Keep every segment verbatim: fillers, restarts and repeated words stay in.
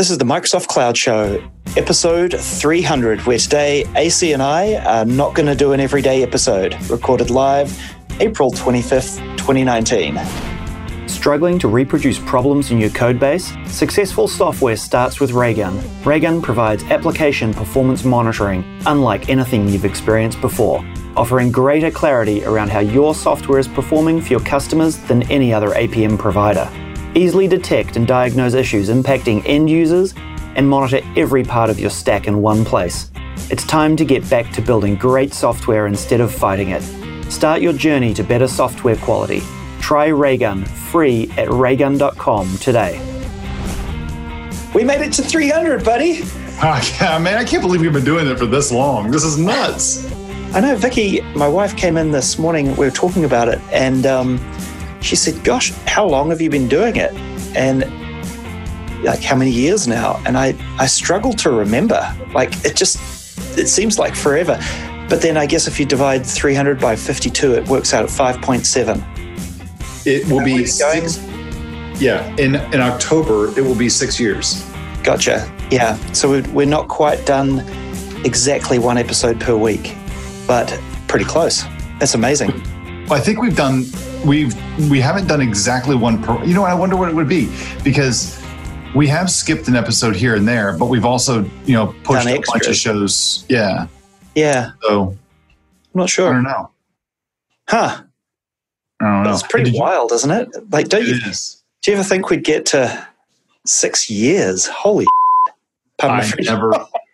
This is the Microsoft Cloud Show, episode three hundred, where today A C and I are not going to do an everyday episode, recorded live April twenty-fifth, twenty nineteen. Struggling to reproduce problems in your codebase? Successful software starts with Raygun. Raygun provides application performance monitoring, unlike anything you've experienced before, offering greater clarity around how your software is performing for your customers than any other A P M provider. Easily detect and diagnose issues impacting end users and monitor every part of your stack in one place. It's time to get back to building great software instead of fighting it. Start your journey to better software quality. Try Raygun free at raygun dot com today. We made it to three hundred, buddy. Oh, yeah, man, I can't believe we've been doing it for this long. This is nuts. I know, Vicky, my wife came in this morning, we were talking about it, and um, she said, gosh, how long have you been doing it? And like, how many years now? And I, I struggle to remember. Like, it just, it seems like forever. But then I guess if you divide three hundred by fifty-two, it works out at five point seven. It will be six, yeah, in, in October, it will be six years. Gotcha. Yeah. So we're, we're not quite done exactly one episode per week, but pretty close. That's amazing. I think we've done, we've, we haven't done exactly one per, you know what, I wonder what it would be, because we have skipped an episode here and there, but we've also, you know, pushed a bunch of shows. Yeah. Yeah. So I'm not sure. I don't know. Huh. I don't know. That's pretty wild, isn't it? Like, don't you, is. do you ever think we'd get to six years? Holy I never.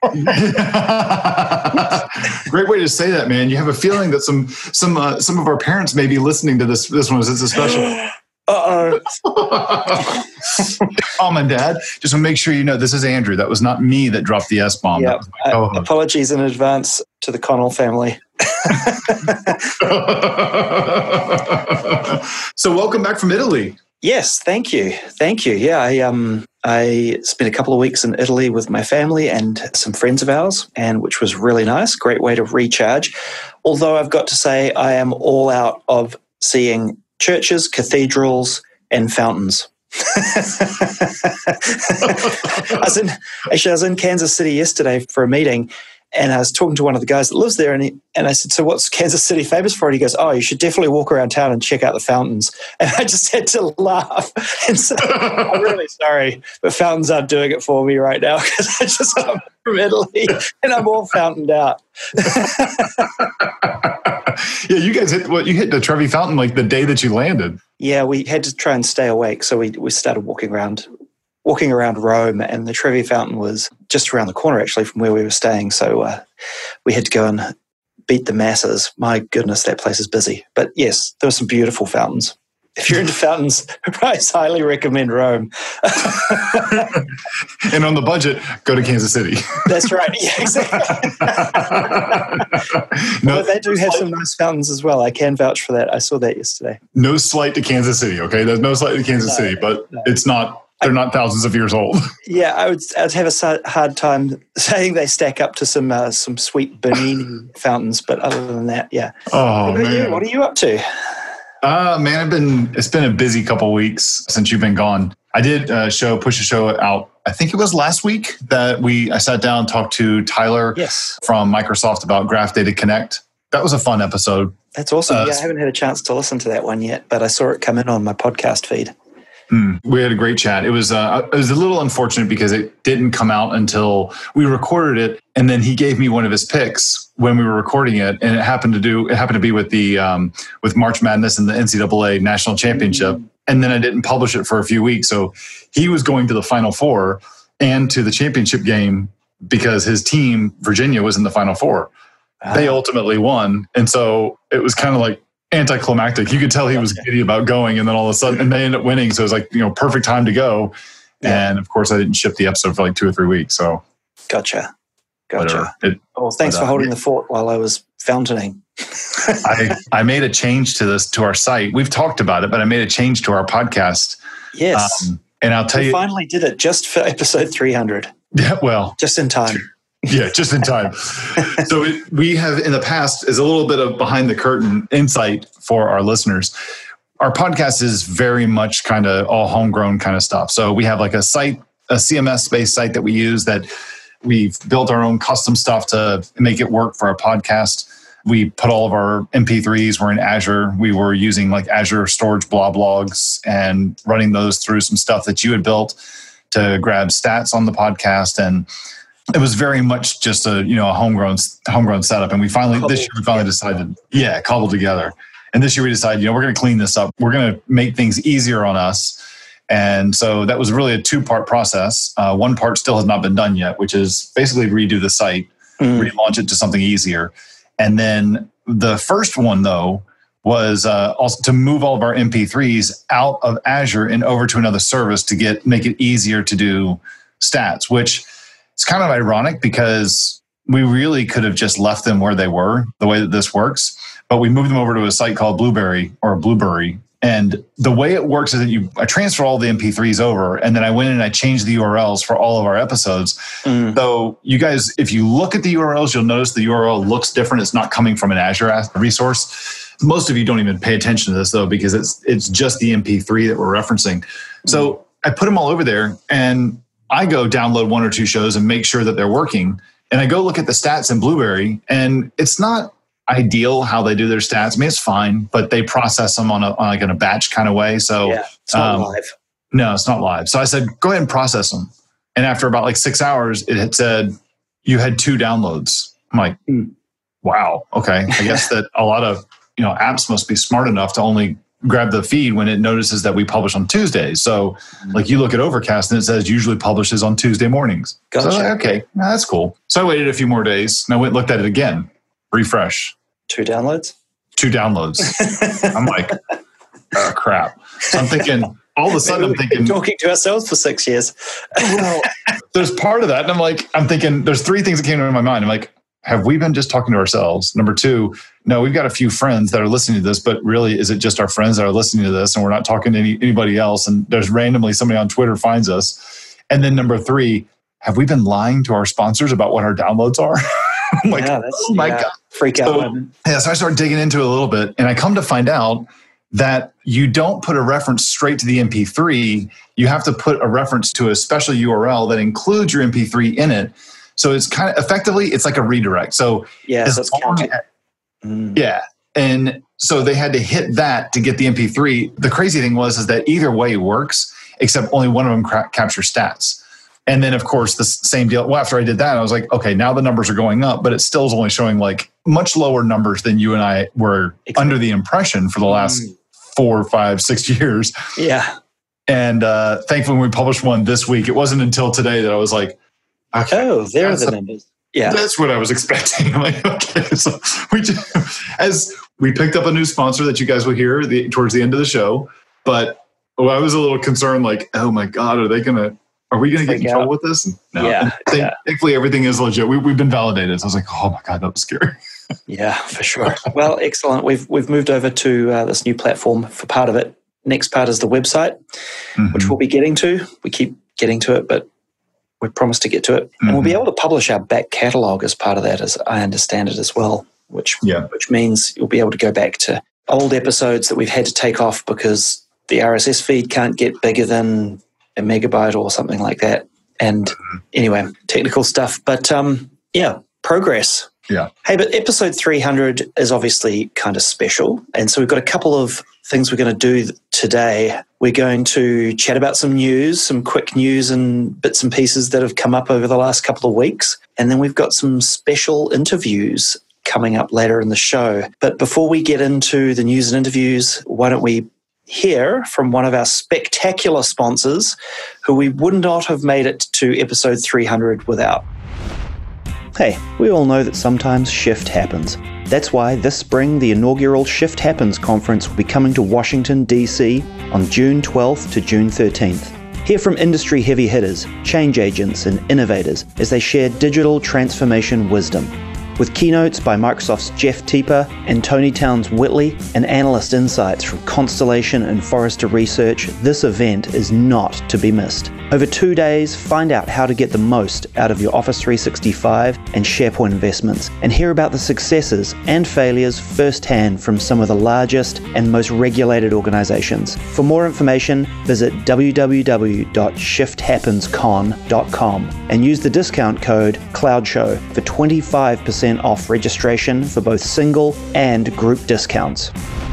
Great way to say that, man. You have a feeling that some some uh, some of our parents may be listening to this this one. It's a special. Uh-oh. Mom and Dad, just want to make sure you know this is Andrew. That was not me that dropped the S-bomb. Yeah. Uh, apologies in advance to the Connell family. So welcome back from Italy. Yes, thank you. Thank you. Yeah, I um I spent a couple of weeks in Italy with my family and some friends of ours, and which was really nice. Great way to recharge. Although I've got to say I am all out of seeing churches, cathedrals, and fountains. I was in, actually, I was in Kansas City yesterday for a meeting, and I was talking to one of the guys that lives there, and, he, and I said, so what's Kansas City famous for? And he goes, oh, you should definitely walk around town and check out the fountains. And I just had to laugh. And so I'm really sorry, but fountains aren't doing it for me right now, because I just I'm from Italy, and I'm all fountained out. Yeah, you guys hit what you hit the Trevi Fountain like the day that you landed. Yeah, we had to try and stay awake, so we we started walking around walking around Rome, and the Trevi Fountain was just around the corner actually from where we were staying. So uh, we had to go and beat the masses. My goodness, that place is busy. But yes, there were some beautiful fountains. If you're into fountains, I highly recommend Rome. And on the budget, go to Kansas City. That's right. Yeah, exactly. No, but they do have some nice fountains as well. I can vouch for that. I saw that yesterday. No slight to Kansas City, okay? There's no slight to Kansas no, City, but no. It's not, they're not thousands of years old. Yeah, I would I'd have a hard time saying they stack up to some uh, some sweet Bernini fountains, but other than that, yeah. Oh, what man. You? What are you up to? Uh, man, I've been, it's been a busy couple weeks since you've been gone. I did a show, push a show out. I think it was last week that we, I sat down and talked to Tyler yes. from Microsoft about Graph Data Connect. That was a fun episode. That's awesome. Uh, yeah, I haven't had a chance to listen to that one yet, but I saw it come in on my podcast feed. Mm, we had a great chat. It was uh, it was a little unfortunate because it didn't come out until we recorded it, and then he gave me one of his picks when we were recording it, and it happened to do it happened to be with the um, with March Madness and the N C double A National Championship, mm-hmm. and then I didn't publish it for a few weeks. So he was going to the Final Four and to the championship game because his team Virginia was in the Final Four. Ah. They ultimately won, and so it was kind of like anticlimactic. You could tell he was giddy about going, and then all of a sudden, and they ended up winning. So it was like, you know, perfect time to go. Yeah. And of course, I didn't ship the episode for like two or three weeks. So, gotcha, gotcha. It, well, thanks but, for holding uh, the fort while I was fountaining. I I made a change to this to our site. We've talked about it, but I made a change to our podcast. Yes, um, and I'll tell we you, finally did it just for episode three hundred. Yeah, well, just in time. Yeah, just in time. So it, we have in the past is a little bit of behind the curtain insight for our listeners. Our podcast is very much kind of all homegrown kind of stuff. So we have like a site a C M S-based site that we use that we've built our own custom stuff to make it work for our podcast. We put all of our M P threes, we're in Azure. We were using like Azure Storage Blah Blogs and running those through some stuff that you had built to grab stats on the podcast. And it was very much just a, you know, a homegrown homegrown setup. And we finally, cobbled, this year we finally yeah. decided, yeah, cobbled together. And this year we decided, you know, we're going to clean this up. We're going to make things easier on us. And so that was really a two-part process. Uh, one part still has not been done yet, which is basically redo the site, mm. relaunch it to something easier. And then the first one, though, was uh, also to move all of our M P threes out of Azure and over to another service to get make it easier to do stats, which is kind of ironic because we really could have just left them where they were, the way that this works. But we moved them over to a site called Blueberry or Blueberry. And the way it works is that you I transfer all the M P threes over, and then I went in and I changed the U R Ls for all of our episodes. Mm. So you guys, if you look at the U R Ls, you'll notice the U R L looks different. It's not coming from an Azure resource. Most of you don't even pay attention to this, though, because it's it's just the M P three that we're referencing. Mm. So I put them all over there, and I go download one or two shows and make sure that they're working. And I go look at the stats in Blueberry, and it's not ideal how they do their stats. I mean, it's fine, but they process them on a on like in a batch kind of way. So yeah, it's not um, live. No, it's not live. So I said, go ahead and process them. And after about like six hours, it had said you had two downloads. I'm like, mm. wow, okay. I guess that a lot of you know apps must be smart enough to only grab the feed when it notices that we publish on Tuesdays. So mm. like you look at Overcast and it says usually publishes on Tuesday mornings. Gotcha. So I was like, okay, no, that's cool. So I waited a few more days and I went and looked at it again. Refresh. Two downloads? Two downloads. I'm like, oh, crap. So I'm thinking, all of a sudden I'm thinking. Talking to ourselves for six years. Well, there's part of that. And I'm like, I'm thinking, there's three things that came into my mind. I'm like, have we been just talking to ourselves? Number two, no, we've got a few friends that are listening to this, but really, is it just our friends that are listening to this and we're not talking to any, anybody else? And there's randomly somebody on Twitter finds us. And then number three, have we been lying to our sponsors about what our downloads are? I'm like, yeah, that's, oh my yeah, God. Freak out. So, yeah, so I started digging into it a little bit, and I come to find out that you don't put a reference straight to the M P three. You have to put a reference to a special U R L that includes your M P three in it. So it's kind of effectively, it's like a redirect. So yeah, so it's counting. Mm. Yeah. And so they had to hit that to get the M P three. The crazy thing was is that either way works, except only one of them cra- captures stats. And then, of course, the same deal. Well, after I did that, I was like, okay, now the numbers are going up, but it still is only showing like much lower numbers than you and I were exactly. under the impression for the last mm. four, five, six years. Yeah. And uh, thankfully, when we published one this week, it wasn't until today that I was like, okay, oh, there are the numbers. Yeah. That's what I was expecting. I'm like, okay. So we just, as we picked up a new sponsor that you guys will hear the, towards the end of the show, but oh, I was a little concerned, like, oh my God, are they going to, Are we going to get in trouble with this? No. Yeah, Thank, yeah. Thankfully, everything is legit. We, we've been validated. So I was like, oh my God, that was scary. Yeah, for sure. Well, excellent. We've we've moved over to uh, this new platform for part of it. Next part is the website, mm-hmm. which we'll be getting to. We keep getting to it, but we promised to get to it. Mm-hmm. And we'll be able to publish our back catalogue as part of that, as I understand it as well, which yeah. which means you'll be able to go back to old episodes that we've had to take off because the R S S feed can't get bigger than a megabyte or something like that. And anyway, technical stuff. But um, yeah, progress. Yeah. Hey, but episode three hundred is obviously kind of special. And so we've got a couple of things we're going to do today. We're going to chat about some news, some quick news and bits and pieces that have come up over the last couple of weeks. And then we've got some special interviews coming up later in the show. But before we get into the news and interviews, why don't we hear from one of our spectacular sponsors who we would not have made it to episode three hundred without. Hey, we all know that sometimes shift happens. That's why this spring the inaugural Shift Happens conference will be coming to Washington, D C on June twelfth to June thirteenth. Hear from industry heavy hitters, change agents and innovators as they share digital transformation wisdom. With keynotes by Microsoft's Jeff Teeper and Tony Towns Whitley and analyst insights from Constellation and Forrester Research, this event is not to be missed. Over two days, find out how to get the most out of your Office three sixty-five and SharePoint investments, and hear about the successes and failures firsthand from some of the largest and most regulated organizations. For more information, visit w w w dot shift happens con dot com and use the discount code CLOUDSHOW for twenty-five percent off registration for both single and group discounts.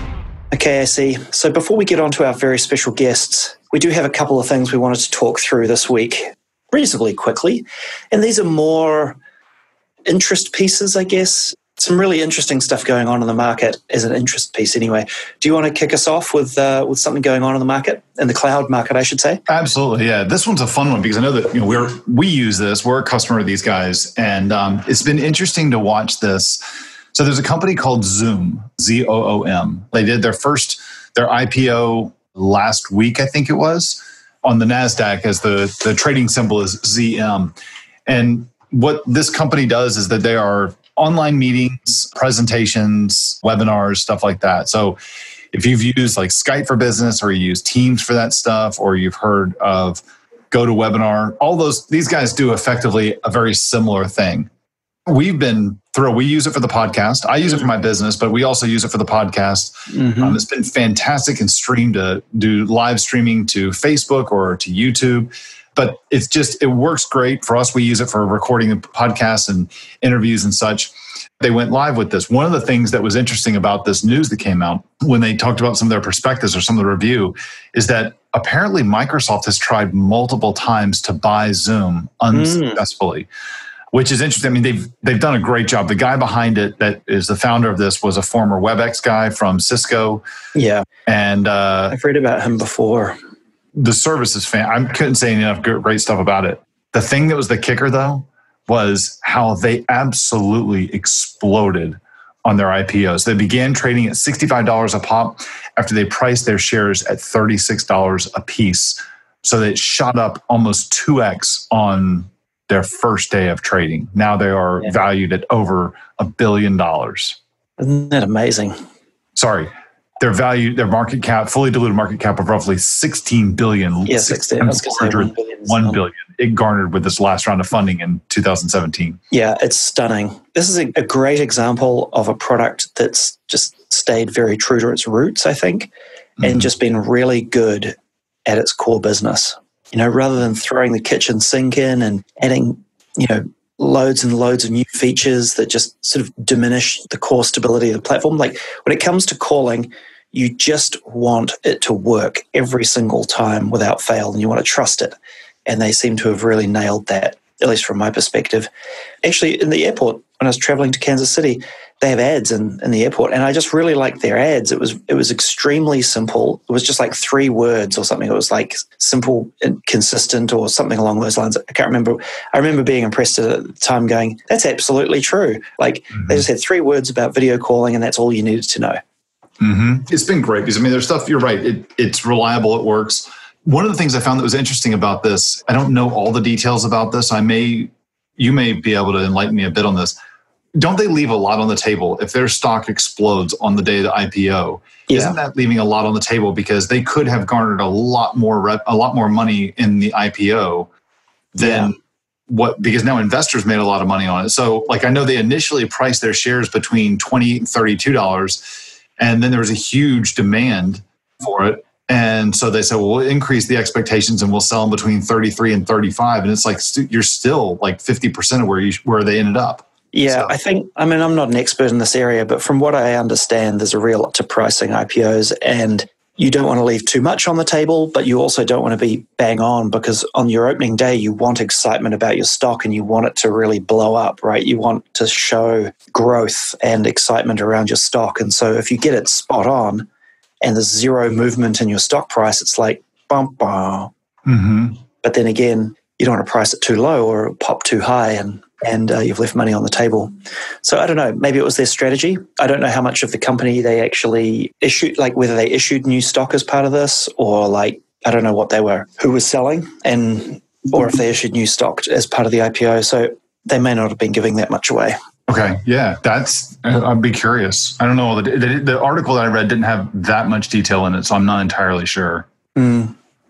Okay, I see. So before we get on to our very special guests, we do have a couple of things we wanted to talk through this week reasonably quickly. And these are more interest pieces, I guess. Some really interesting stuff going on in the market as an interest piece anyway. Do you want to kick us off with uh, with something going on in the market, in the cloud market, I should say? Absolutely, yeah. This one's a fun one because I know that you know we're we use this. We're a customer of these guys. And um, it's been interesting to watch this. So there's a company called Zoom, Z O O M. They did their first, their I P O last week, I think it was, on the NASDAQ as the, the trading symbol is Z M. And what this company does is that they are online meetings, presentations, webinars, stuff like that. So if you've used like Skype for Business or you use Teams for that stuff, or you've heard of GoToWebinar, all those, these guys do effectively a very similar thing. We've been thrilled. We use it for the podcast. I use it for my business, but we also use it for the podcast. Mm-hmm. Um, it's been fantastic and streamed to do live streaming to Facebook or to YouTube. But it's just, it works great for us. We use it for recording podcasts and interviews and such. They went live with this. One of the things that was interesting about this news that came out when they talked about some of their perspectives or some of the review is that apparently Microsoft has tried multiple times to buy Zoom unsuccessfully. Mm. Which is interesting. I mean, they've they've done a great job. The guy behind it, that is the founder of this, was a former WebEx guy from Cisco. Yeah, and uh, I've read about him before. The service is fan. I couldn't say enough great stuff about it. The thing that was the kicker, though, was how they absolutely exploded on their I P Os. They began trading at sixty-five dollars a pop after they priced their shares at thirty-six dollars a piece. So they shot up almost two x on their first day of trading. Now they are yeah. valued at over a billion dollars. Isn't that amazing? Sorry. Their value, their market cap, fully diluted market cap of roughly sixteen billion. Yeah, sixteen. I was going to say one billion. one billion. It garnered with this last round of funding in two thousand seventeen. Yeah, it's stunning. This is a, a great example of a product that's just stayed very true to its roots, I think, mm-hmm. and just been really good at its core business. You know, rather than throwing the kitchen sink in and adding, you know, loads and loads of new features that just sort of diminish the core stability of the platform. Like when it comes to calling, you just want it to work every single time without fail, and you want to trust it. And they seem to have really nailed that, at least from my perspective. Actually, in the airport, when I was traveling to Kansas City, they have ads in, in the airport, and I just really liked their ads. It was it was extremely simple. It was just like three words or something. It was like simple and consistent or something along those lines. I can't remember. I remember being impressed at the time going, that's absolutely true. Like mm-hmm. they just had three words about video calling, and that's all you needed to know. Mm-hmm. It's been great because, I mean, there's stuff, you're right, it, it's reliable, it works. One of the things I found that was interesting about this, I don't know all the details about this. I may, you may be able to enlighten me a bit on this. Don't they leave a lot on the table if their stock explodes on the day of the I P O? Yeah. Isn't that leaving a lot on the table because they could have garnered a lot more rep, a lot more money in the I P O than yeah. what? Because now investors made a lot of money on it. So, like I know they initially priced their shares between twenty and thirty-two dollars, and then there was a huge demand for it. And so they said, well, we'll increase the expectations and we'll sell them between thirty-three and thirty-five. And it's like st- you're still like fifty percent of where you where they ended up. Yeah, so. I think, I mean, I'm not an expert in this area, but from what I understand, there's a real lot to pricing I P Os, and you don't want to leave too much on the table, but you also don't want to be bang on, because on your opening day, you want excitement about your stock and you want it to really blow up, right? You want to show growth and excitement around your stock. And so if you get it spot on and there's zero movement in your stock price, it's like, bum, bum. Mm-hmm. But then again, you don't want to price it too low or pop too high, and and uh, you've left money on the table. So I don't know, maybe it was their strategy. I don't know how much of the company they actually issued, like whether they issued new stock as part of this, or like, I don't know what they were, who was selling, and or if they issued new stock as part of the I P O. So they may not have been giving that much away. Okay, yeah, that's, I'd be curious. I don't know, the, the, the article that I read didn't have that much detail in it, so I'm not entirely sure. Mm.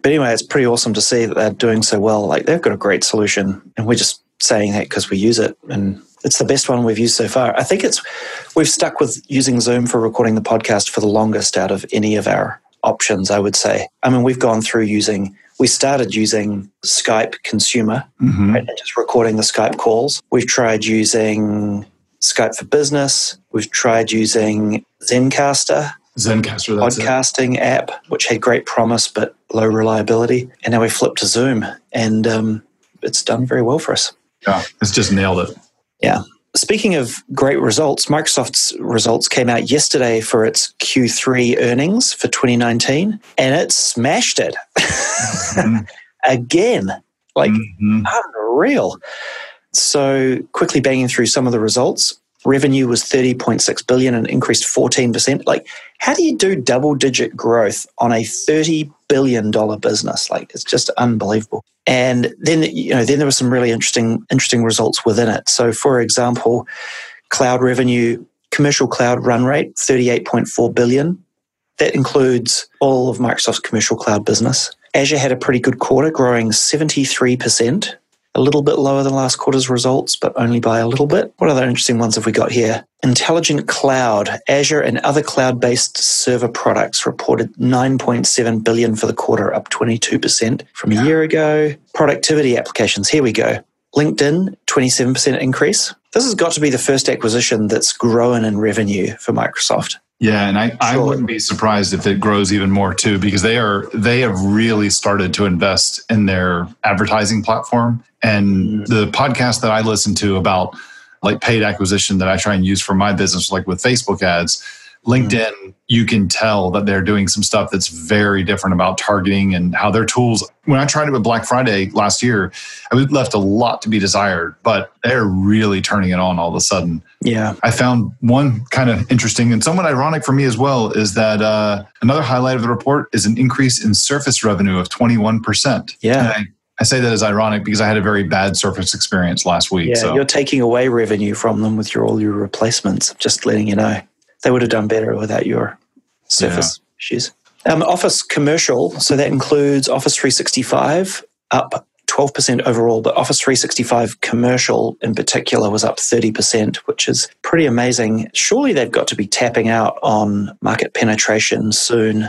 But anyway, it's pretty awesome to see that they're doing so well. Like, they've got a great solution, and we're just saying that because we use it, and it's the best one we've used so far. I think it's we've stuck with using Zoom for recording the podcast for the longest out of any of our options, I would say. I mean, we've gone through using, we started using Skype Consumer, mm-hmm. right, and just recording the Skype calls. We've tried using Skype for Business. We've tried using Zencastr, Zencastr, that's podcasting it. app, which had great promise but low reliability. And now we flipped to Zoom, and um, it's done very well for us. Yeah, it's just nailed it. Yeah. Speaking of great results, Microsoft's results came out yesterday for its Q three earnings for twenty nineteen, and it smashed it mm-hmm. again. Like, mm-hmm. unreal. So, quickly banging through some of the results. Revenue was thirty point six billion dollars and increased fourteen percent. Like, how do you do double-digit growth on a thirty billion dollars business? Like, it's just unbelievable. And then, you know, then there were some really interesting, interesting results within it. So, for example, cloud revenue, commercial cloud run rate, thirty-eight point four billion dollars. That includes all of Microsoft's commercial cloud business. Azure had a pretty good quarter, growing seventy-three percent. A little bit lower than last quarter's results, but only by a little bit. What other interesting ones have we got here? Intelligent Cloud, Azure and other cloud-based server products reported nine point seven billion dollars for the quarter, up twenty-two percent from a year ago. Productivity applications, here we go. LinkedIn, twenty-seven percent increase. This has got to be the first acquisition that's grown in revenue for Microsoft. Yeah, and I, I wouldn't be surprised if it grows even more too, because they are they have really started to invest in their advertising platform. And the podcast that I listen to about like paid acquisition that I try and use for my business, like with Facebook ads, LinkedIn, mm. you can tell that they're doing some stuff that's very different about targeting and how their tools. When I tried it with Black Friday last year, I was left a lot to be desired, but they're really turning it on all of a sudden. Yeah. I found one kind of interesting and somewhat ironic for me as well is that uh, another highlight of the report is an increase in Surface revenue of twenty-one percent. Yeah. I, I say that as ironic because I had a very bad Surface experience last week. Yeah, so. You're taking away revenue from them with your all your replacements, just letting you know. They would have done better without your Surface yeah. issues. Um, Office Commercial, so that includes Office three sixty-five, up twelve percent overall, but Office three sixty-five Commercial in particular was up thirty percent, which is pretty amazing. Surely they've got to be tapping out on market penetration soon,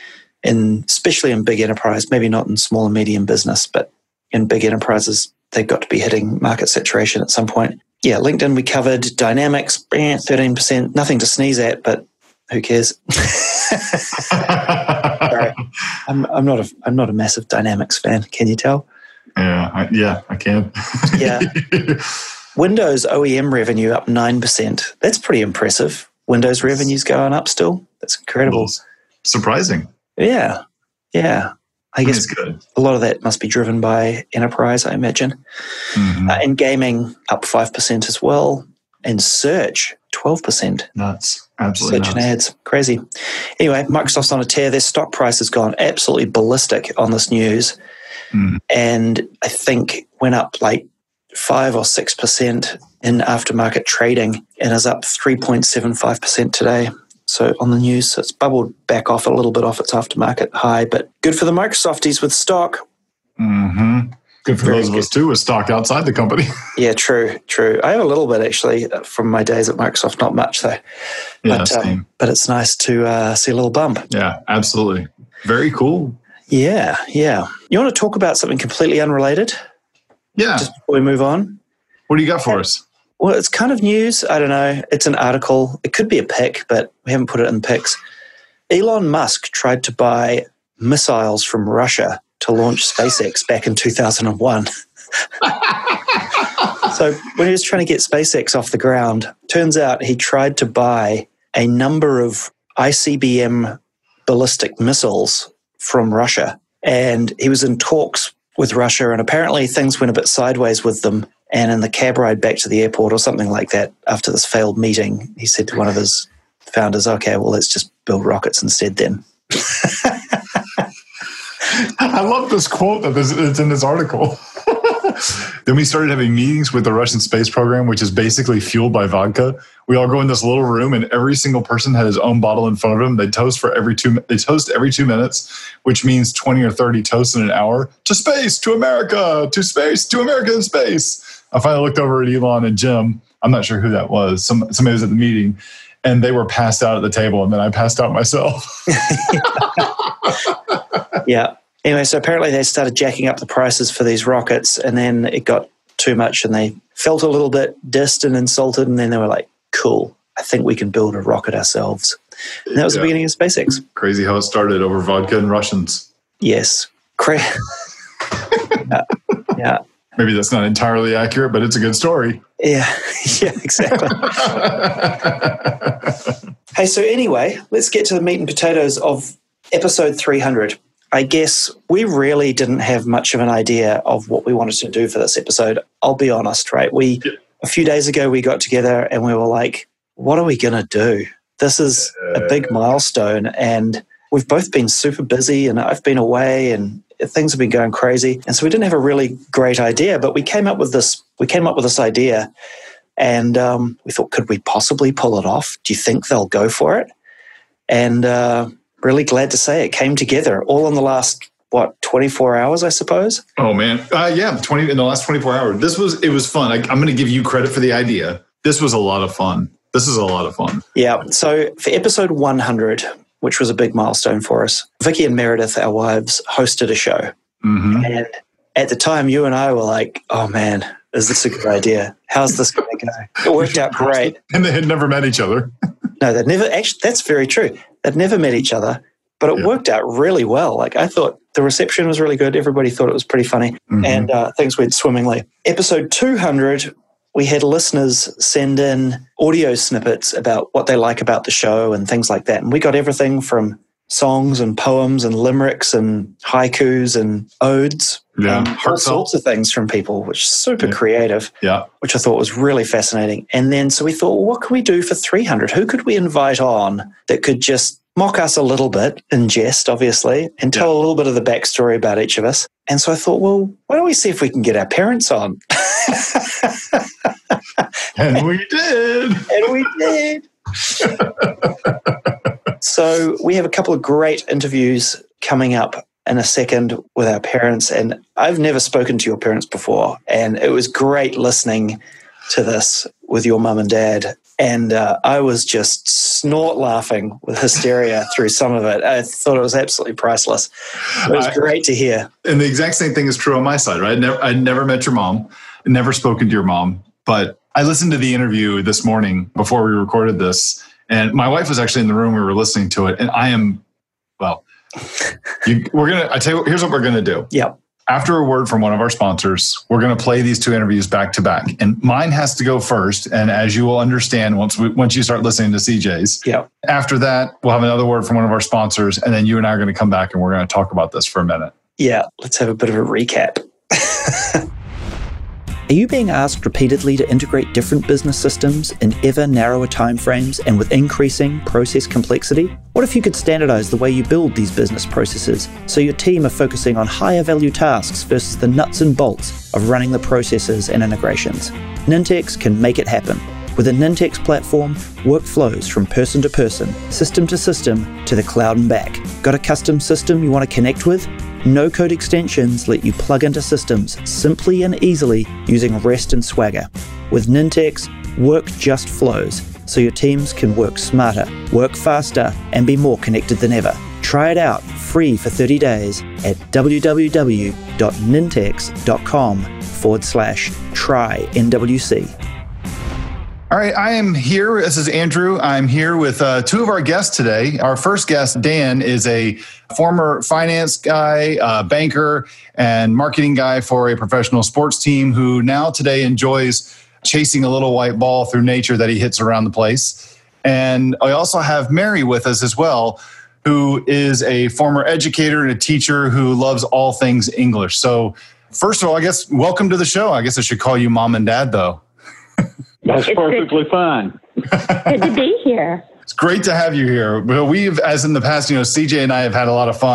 in, especially in big enterprise, maybe not in small and medium business, but in big enterprises, they've got to be hitting market saturation at some point. Yeah, LinkedIn we covered. Dynamics, thirteen percent. Nothing to sneeze at, but who cares? Sorry. I'm, I'm not a I'm not a massive Dynamics fan. Can you tell? Yeah, I, yeah, I can. Yeah. Windows O E M revenue up nine percent. That's pretty impressive. Windows revenue's going up still. That's incredible. Well, surprising. Yeah, yeah. I guess good. A lot of that must be driven by enterprise, I imagine. Mm-hmm. Uh, and gaming up five percent as well. And search, twelve percent. Nuts. Absolutely Search nuts. and ads. Crazy. Anyway, Microsoft's on a tear. Their stock price has gone absolutely ballistic on this news. Mm. And I think went up like five or six percent in aftermarket trading and is up three point seven five percent today. So on the news, so it's bubbled back off a little bit off its aftermarket high, but good for the Microsofties with stock. Mm-hmm. Good for Very those of good. us too with stock outside the company. Yeah, true, true. I have a little bit actually from my days at Microsoft, not much though. Yeah, but, um, but it's nice to uh, see a little bump. Yeah, absolutely. Very cool. Yeah, yeah. You want to talk about something completely unrelated? Yeah. Just before we move on. What do you got for us? Well, it's kind of news. I don't know. It's an article. It could be a pic, but we haven't put it in pics. Elon Musk tried to buy missiles from Russia to launch SpaceX back in two thousand one. So when he was trying to get SpaceX off the ground, turns out he tried to buy a number of I C B M ballistic missiles from Russia. And he was in talks with Russia, and apparently things went a bit sideways with them. And in the cab ride back to the airport or something like that, after this failed meeting, he said to one of his founders, okay, well, let's just build rockets instead then. I love this quote that is in this article. Then we started having meetings with the Russian space program, which is basically fueled by vodka. We all go in this little room, and every single person had his own bottle in front of them. They toast for every two. They toast every two minutes, which means twenty or thirty toasts in an hour. To space, to America, to space, to America in space. I finally looked over at Elon and Jim. I'm not sure who that was. Some somebody was at the meeting, and they were passed out at the table, and then I passed out myself. Yeah. Anyway, so apparently they started jacking up the prices for these rockets, and then it got too much, and they felt a little bit dissed and insulted, and then they were like, cool, I think we can build a rocket ourselves. And that was yeah. the beginning of SpaceX. Crazy how it started over vodka and Russians. Yes. Cra- yeah. yeah. Maybe that's not entirely accurate, but it's a good story. Yeah, yeah, exactly. Hey, so anyway, let's get to the meat and potatoes of episode three hundred. I guess we really didn't have much of an idea of what we wanted to do for this episode. I'll be honest, right? We yeah. a few days ago we got together and we were like, what are we going to do? This is a big milestone, and we've both been super busy, and I've been away, and things have been going crazy. And so we didn't have a really great idea, but we came up with this, we came up with this idea, and um, we thought, could we possibly pull it off? Do you think they'll go for it? And uh, really glad to say it came together all in the last, what, twenty-four hours, I suppose? Oh, man. Uh, yeah, twenty in the last twenty-four hours. This was, it was fun. I, I'm going to give you credit for the idea. This was a lot of fun. This is a lot of fun. Yeah. So for episode one hundred, which was a big milestone for us, Vicky and Meredith, our wives, hosted a show. Mm-hmm. And at the time, you and I were like, oh, man, is this a good idea? How's this going to go? It worked out great. And they had never met each other. No, they'd never, actually, that's very true. They'd never met each other, but it yeah. worked out really well. Like, I thought the reception was really good. Everybody thought it was pretty funny, mm-hmm. and uh, things went swimmingly. Episode two hundred, we had listeners send in audio snippets about what they like about the show and things like that. And we got everything from songs and poems and limericks and haikus and odes. Yeah, and all sorts of things from people, which is super yeah. creative, yeah. which I thought was really fascinating. And then so we thought, well, what can we do for three hundred? Who could we invite on that could just mock us a little bit in jest, obviously, and tell yeah. a little bit of the backstory about each of us? And so I thought, well, why don't we see if we can get our parents on? And we did. And we did. So we have a couple of great interviews coming up in a second with our parents. And I've never spoken to your parents before. And it was great listening to this with your mum and dad. And uh, I was just snort laughing with hysteria through some of it. I thought it was absolutely priceless. It was I, great to hear. And the exact same thing is true on my side, right? I'd never, I'd never met your mom, never spoken to your mom. But I listened to the interview this morning before we recorded this. And my wife was actually in the room. We were listening to it. And I am, well, you, we're going to, I tell you, here's what we're going to do. Yeah. After a word from one of our sponsors, we're going to play these two interviews back to back. And mine has to go first. And as you will understand, once we, once you start listening to C J's, yeah. after that, we'll have another word from one of our sponsors. And then you and I are going to come back and we're going to talk about this for a minute. Yeah. Let's have a bit of a recap. Are you being asked repeatedly to integrate different business systems in ever narrower timeframes and with increasing process complexity? What if you could standardize the way you build these business processes so your team are focusing on higher value tasks versus the nuts and bolts of running the processes and integrations? Nintex can make it happen. With a Nintex platform, work flows from person to person, system to system, to the cloud and back. Got a custom system you want to connect with? No-code extensions let you plug into systems simply and easily using REST and Swagger. With Nintex, work just flows, so your teams can work smarter, work faster, and be more connected than ever. Try it out free for thirty days at www.nintex.com forward slash try NWC. All right, I am here. This is Andrew. I'm here with uh, two of our guests today. Our first guest, Dan, is a former finance guy, uh, banker, and marketing guy for a professional sports team who now today enjoys chasing a little white ball through nature that he hits around the place. And I also have Mary with us as well, who is a former educator and a teacher who loves all things English. So first of all, I guess, welcome to the show. I guess I should call you Mom and Dad, though. That's it's perfectly good. Fine. Good to be here. It's great to have you here. We've, as in the past, you know, C J and I have had a lot of fun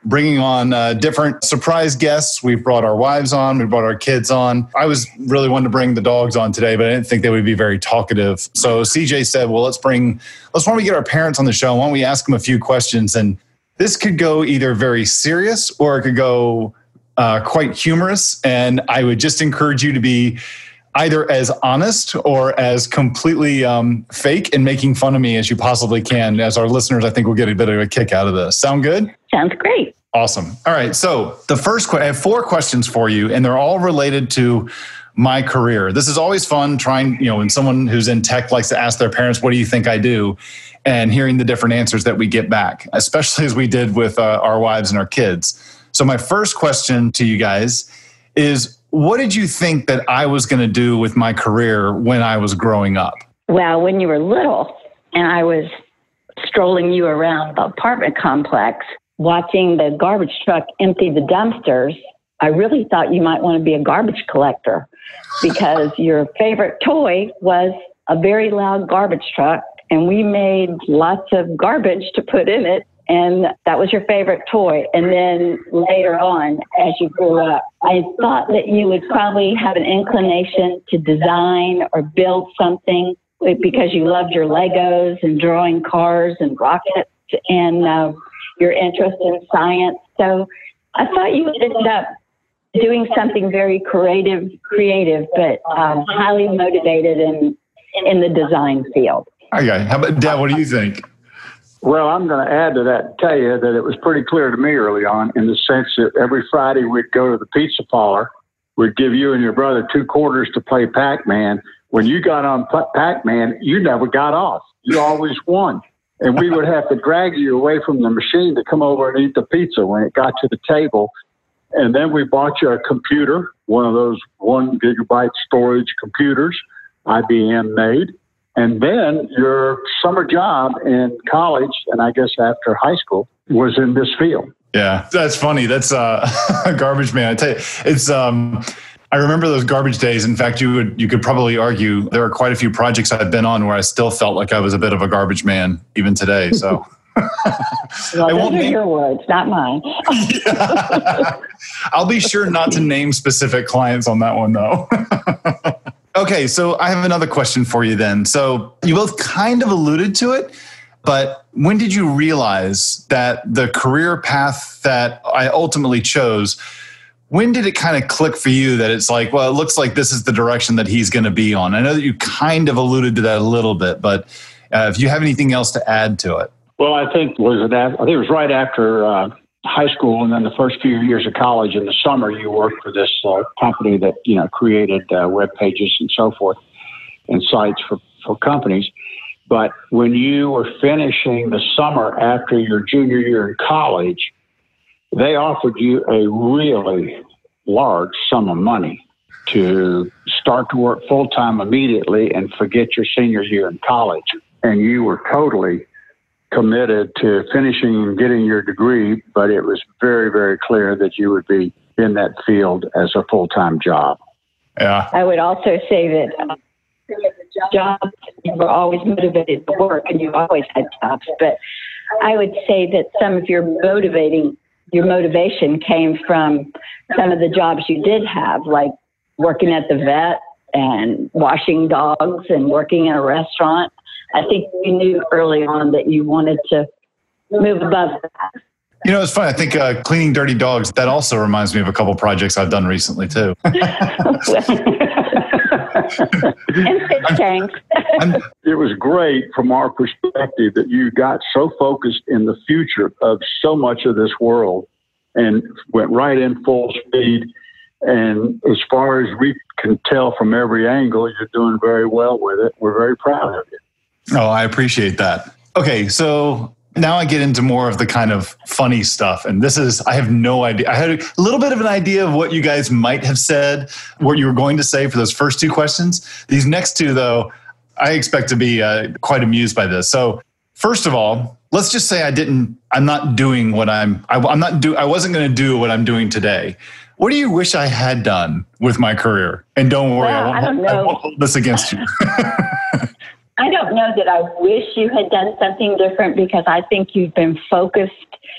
bringing on uh, different surprise guests. We've brought our wives on. We brought our kids on. I was really wanting to bring the dogs on today, but I didn't think they would be very talkative. So C J said, well, let's bring, let's why don't we get our parents on the show? Why don't we ask them a few questions? And this could go either very serious or it could go uh, quite humorous. And I would just encourage you to be either as honest or as completely um, fake and making fun of me as you possibly can. As our listeners, I think will get a bit of a kick out of this. Sound good? Sounds great. Awesome. All right. So the first, que- I have four questions for you, and they're all related to my career. This is always fun trying, you know, when someone who's in tech likes to ask their parents, what do you think I do? And hearing the different answers that we get back, especially as we did with uh, our wives and our kids. So my first question to you guys is, what did you think that I was going to do with my career when I was growing up? Well, when you were little and I was strolling you around the apartment complex, watching the garbage truck empty the dumpsters, I really thought you might want to be a garbage collector because your favorite toy was a very loud garbage truck, and we made lots of garbage to put in it. And that was your favorite toy. And then later on, as you grew up, I thought that you would probably have an inclination to design or build something because you loved your Legos and drawing cars and rockets and uh, your interest in science. So I thought you would end up doing something very creative, creative, but um, highly motivated in, in the design field. Okay. How about Dad? What do you think? Well, I'm going to add to that and tell you that it was pretty clear to me early on in the sense that every Friday we'd go to the pizza parlor. We'd give you and your brother two quarters to play Pac-Man. When you got on Pac-Man, you never got off. You always won. And we would have to drag you away from the machine to come over and eat the pizza when it got to the table. And then we bought you a computer, one of those one gigabyte storage computers I B M made. And then your summer job in college, and I guess after high school, was in this field. Yeah, that's funny. That's uh, garbage man. I tell you, it's. Um, I remember those garbage days. In fact, you would you could probably argue there are quite a few projects I've been on where I still felt like I was a bit of a garbage man even today. So. Well, those are name- your words, not mine. Yeah. I'll be sure not to name specific clients on that one, though. Okay, so I have another question for you then. So you both kind of alluded to it, but when did you realize that the career path that I ultimately chose, when did it kind of click for you that it's like, well, it looks like this is the direction that he's going to be on? I know that you kind of alluded to that a little bit, but uh, if you have anything else to add to it. Well, I think was it after, I think it was right after uh, high school, and then the first few years of college. In the summer, you worked for this uh, company that you know created uh, web pages and so forth, and sites for, for companies. But when you were finishing the summer after your junior year in college, they offered you a really large sum of money to start to work full time immediately and forget your senior year in college, and you were totally committed to finishing and getting your degree, but it was very, very clear that you would be in that field as a full-time job. Yeah. I would also say that um, jobs, you were always motivated to work and you always had jobs, but I would say that some of your motivating, your motivation came from some of the jobs you did have, like working at the vet and washing dogs and working in a restaurant. I think you knew early on that you wanted to move above that. You know, it's funny. I think uh, cleaning dirty dogs, that also reminds me of a couple projects I've done recently, too. And fish tanks. It was great from our perspective that you got so focused in the future of so much of this world and went right in full speed. And as far as we can tell from every angle, you're doing very well with it. We're very proud of you. Oh, I appreciate that. Okay, so now I get into more of the kind of funny stuff. And this is, I have no idea. I had a little bit of an idea of what you guys might have said, what you were going to say for those first two questions. These next two, though, I expect to be uh, quite amused by this. So first of all, let's just say I didn't, I'm not doing what I'm, I, I'm not do, I wasn't going to do what I'm doing today. What do you wish I had done with my career? And don't worry, well, I, won't, I, don't know. I won't hold this against you. I don't know that I wish you had done something different because I think you've been focused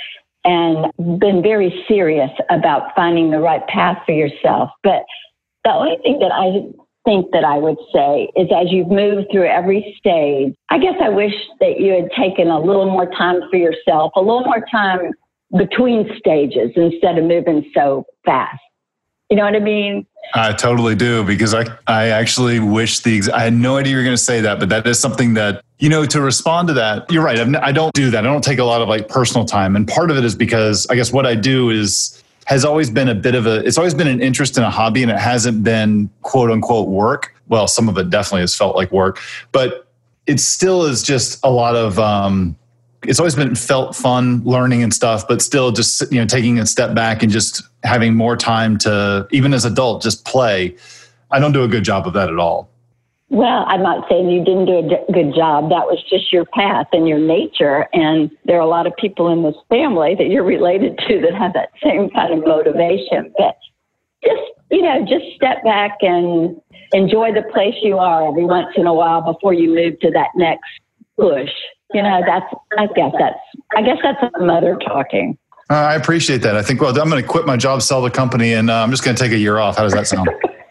and been very serious about finding the right path for yourself. But the only thing that I think that I would say is as you've moved through every stage, I guess I wish that you had taken a little more time for yourself, a little more time between stages instead of moving so fast. You know what I mean? I totally do, because I, I actually wish the, ex- I had no idea you were going to say that, but that is something that, you know, to respond to that, you're right. I'm, I don't do that. I don't take a lot of like personal time. And part of it is because I guess what I do is, has always been a bit of a, it's always been an interest in a hobby, and it hasn't been quote unquote work. Well, some of it definitely has felt like work, but it still is just a lot of, um, it's always been felt fun learning and stuff, but still just, you know, taking a step back and just having more time to, even as adult, just play. I don't do a good job of that at all. Well, I'm not saying you didn't do a d- good job. That was just your path and your nature. And there are a lot of people in this family that you're related to that have that same kind of motivation. But just, you know, just step back and enjoy the place you are every once in a while before you move to that next push. You know, that's, I guess that's, I guess that's a mother talking. Uh, I appreciate that. I think, well, I'm going to quit my job, sell the company, and uh, I'm just going to take a year off. How does that sound?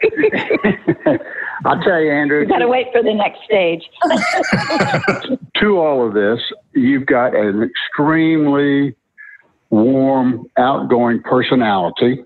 I'll tell you, Andrew. You got to wait for the next stage. To all of this, you've got an extremely warm, outgoing personality,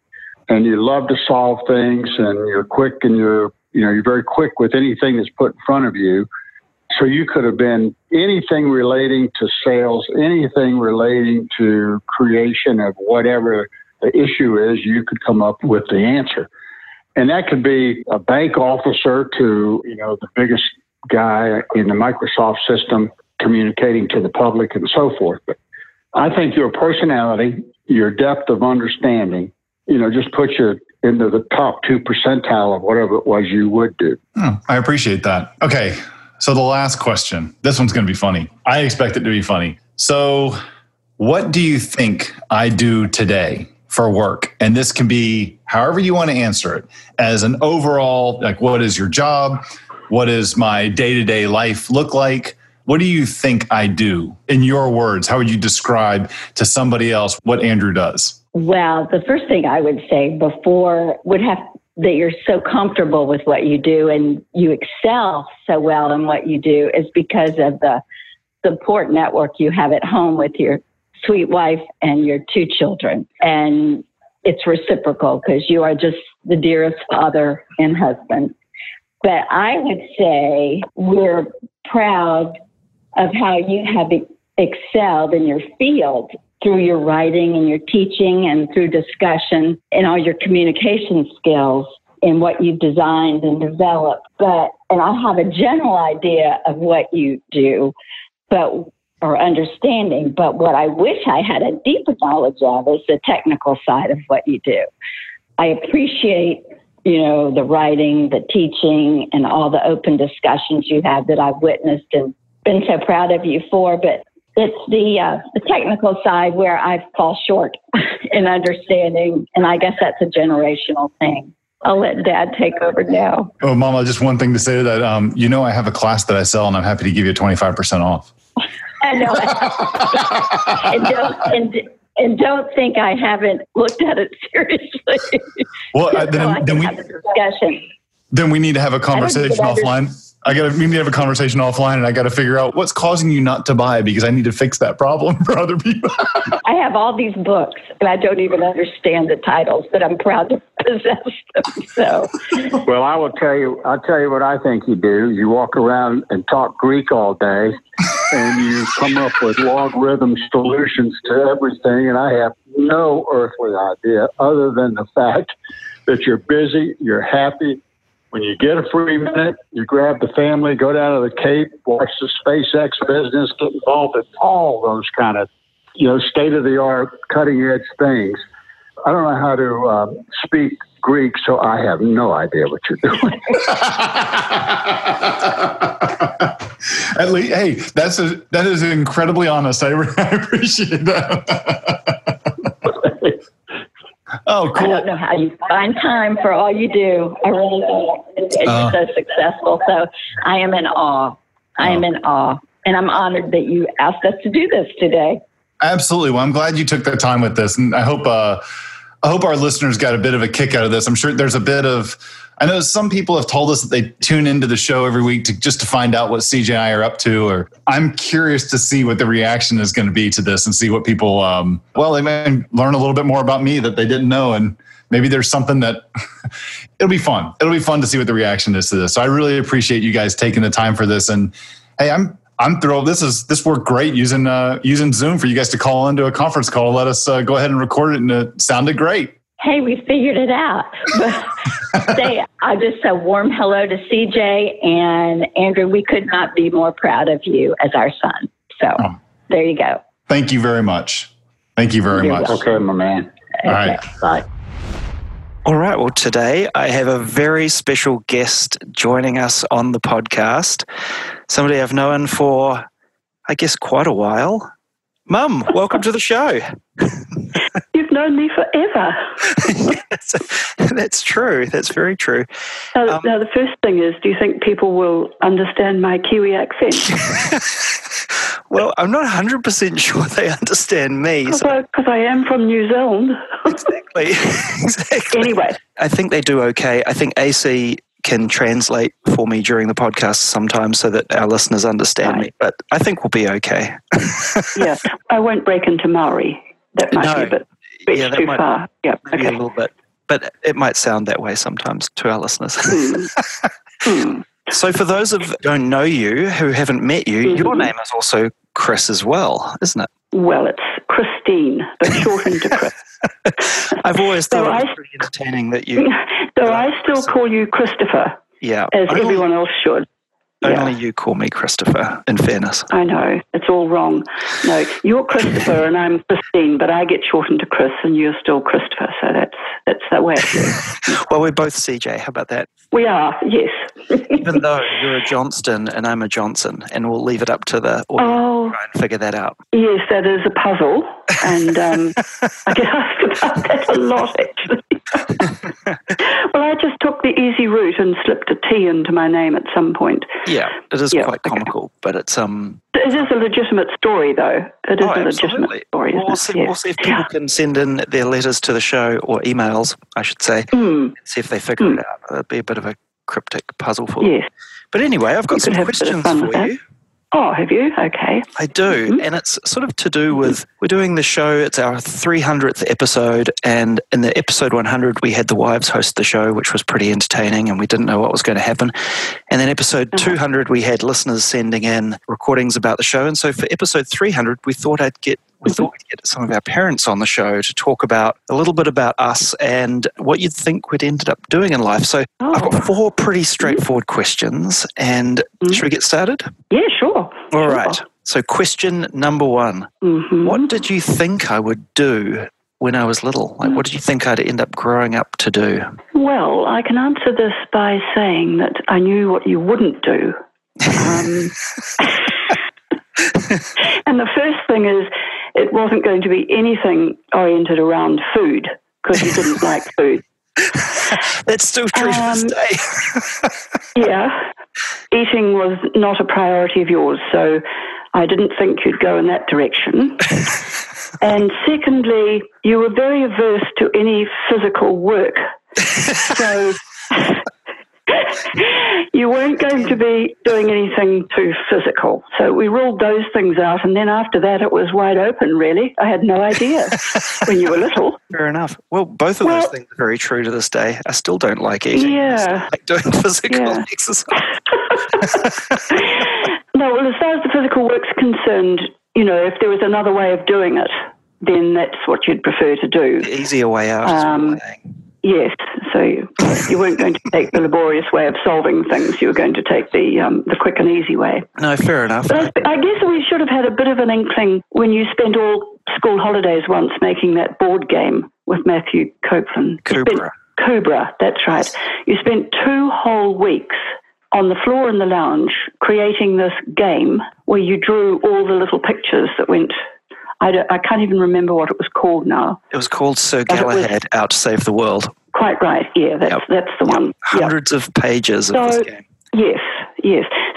and you love to solve things, and you're quick, and you're, you know, you're very quick with anything that's put in front of you. So you could have been anything relating to sales, anything relating to creation of whatever the issue is, you could come up with the answer. And that could be a bank officer to, you know, the biggest guy in the Microsoft system communicating to the public and so forth. But I think your personality, your depth of understanding, you know, just puts you into the top two percentile of whatever it was you would do. Oh, I appreciate that. Okay. So the last question, this one's going to be funny. I expect it to be funny. So what do you think I do today for work? And this can be however you want to answer it, as an overall, like, what is your job? What does my day-to-day life look like? What do you think I do? In your words, how would you describe to somebody else what Andrew does? Well, the first thing I would say before would have that you're so comfortable with what you do and you excel so well in what you do is because of the support network you have at home with your sweet wife and your two children. And it's reciprocal because you are just the dearest father and husband. But I would say we're proud of how you have excelled in your field through your writing and your teaching and through discussion and all your communication skills and what you've designed and developed. But, and I have a general idea of what you do, but, or understanding, but what I wish I had a deeper knowledge of is the technical side of what you do. I appreciate, you know, the writing, the teaching, and all the open discussions you have that I've witnessed and been so proud of you for, but it's the uh, the technical side where I fall short in understanding, and I guess that's a generational thing. I'll let Dad take over now. Oh, Mama, just one thing to say to that. Um, you know, I have a class that I sell, and I'm happy to give you twenty-five percent off. I know. and, don't, and, and don't think I haven't looked at it seriously. Well, uh, then, so then we have a discussion. Then we need to have a conversation offline. I got to, we need to have a conversation offline, and I got to figure out what's causing you not to buy, because I need to fix that problem for other people. I have all these books, and I don't even understand the titles, but I'm proud to possess them. So, well, I will tell you. I'll tell you what I think you do. You walk around and talk Greek all day, and you come up with logarithm solutions to everything. And I have no earthly idea, other than the fact that you're busy, you're happy. When you get a free minute, you grab the family, go down to the Cape, watch the SpaceX business, get involved in all those kind of, you know, state-of-the-art, cutting-edge things. I don't know how to uh, speak Greek, so I have no idea what you're doing. At least, hey, that's a, that is incredibly honest. I, I appreciate that. Oh, cool. I don't know how you find time for all you do. I really don't. And you're uh, so successful. So I am in awe. I am oh. in awe. And I'm honored that you asked us to do this today. Absolutely. Well, I'm glad you took the time with this, and I hope uh, I hope our listeners got a bit of a kick out of this. I'm sure there's a bit of. I know some people have told us that they tune into the show every week to just to find out what C J and I are up to. Or I'm curious to see what the reaction is going to be to this, and see what people. Um, well, they may learn a little bit more about me that they didn't know, and maybe there's something that it'll be fun. It'll be fun to see what the reaction is to this. So I really appreciate you guys taking the time for this. And hey, I'm. I'm thrilled. This is this worked great using uh, using Zoom for you guys to call into a conference call. Let us uh, go ahead and record it, and it sounded great. Hey, we figured it out. But say, I just a warm hello to C J and Andrew. We could not be more proud of you as our son. So oh. There you go. Thank you very much. Thank you very You're much. welcome. Okay, my man. Okay, All right. Bye. All right. Well, today I have a very special guest joining us on the podcast. Somebody I've known for, I guess, quite a while. Mum, welcome to the show. You've known me forever. that's, that's true. That's very true. Now, Um, now, the first thing is, do you think people will understand my Kiwi accent? Well, I'm not one hundred percent sure they understand me. Because So I, 'cause I am from New Zealand. exactly. exactly. Anyway, I think they do okay. I think A C can translate for me during the podcast sometimes so that our listeners understand Right. me, but I think we'll be okay. yeah, I won't break into Maori. That might No. be a bit stretched Yeah, that too might- far. Yeah, Maybe a okay. little bit, but it might sound that way sometimes to our listeners. Hmm. Hmm. So for those of who don't know you, who haven't met you, Mhm. your name is also Chris as well, isn't it? Well, it's Christine, but shortened to Chris. I've always So thought it was I- pretty entertaining that you, So I still call you Christopher, yeah, as only, everyone else should. Yeah. only you call me Christopher, in fairness. I know, it's all wrong. No, you're Christopher and I'm Christine, but I get shortened to Chris and you're still Christopher, so that's that's that way it works. Well, we're both C J, how about that? We are, yes. Even though you're a Johnston and I'm a Johnson, and we'll leave it up to the audience Oh, to try and figure that out. yes, that is a puzzle, and um, I get asked about that a lot, actually. Well, I just took the easy route and slipped a T into my name at some point. Yeah, it is Yeah, quite okay. comical, but it's um. It is a legitimate story, though. It is Oh, a absolutely. legitimate story, We'll isn't see, it? Yeah. we'll see if people can send in their letters to the show, or emails, I should say, Mm, and see if they figure Mm. it out. It'll be a bit of a cryptic puzzle for them. yes. But anyway, I've got You some could have a bit of questions fun for with that. you. Oh, have you? Okay. I do, Mhm. and it's sort of to do with, we're doing the show, it's our three hundredth episode, and in the episode one hundred, we had the wives host the show, which was pretty entertaining, and we didn't know what was going to happen. And then episode Uh-huh. two hundred, we had listeners sending in recordings about the show, and so for episode three hundred, we thought I'd get we Mhm. thought we'd get some of our parents on the show to talk about a little bit about us and what you'd think we'd ended up doing in life. So Oh. I've got four pretty straightforward questions, and Mhm. should we get started? Yeah, sure. All right. So question number one. Mm-hmm. What did you think I would do when I was little? Like, what did you think I'd end up growing up to do? Well, I can answer this by saying that I knew what you wouldn't do. Um, and the first thing is, it wasn't going to be anything oriented around food, because you didn't like food. That's still true to this Um, day. Yeah. Eating was not a priority of yours, so I didn't think you'd go in that direction. And secondly, you were very averse to any physical work. So you weren't going to be doing anything too physical. So we ruled those things out, and then after that it was wide open, really. I had no idea when you were little. Fair enough. Well, both of Well- those things are very true to this day. I still don't like eating. I still Yeah. like doing physical Yeah. exercise. No, well, as far as the physical work's concerned, you know, if there was another way of doing it, then that's what you'd prefer to do. The easier way out is Um, what I'm saying. Yes, so you, you weren't going to take the laborious way of solving things. You were going to take the um, the quick and easy way. No, fair enough. But I, I guess we should have had a bit of an inkling when you spent all school holidays once making that board game with Matthew Copeland. You spent- Cobra. Cobra, that's right. You spent two whole weeks on the floor in the lounge creating this game where you drew all the little pictures that went... I, don't, I can't even remember what it was called now. It was called Sir But it was- Galahad Out to Save the World. Quite right, yeah, that's, Yep. that's the one. Yep. Hundreds of pages of So- this game. Yes, yes.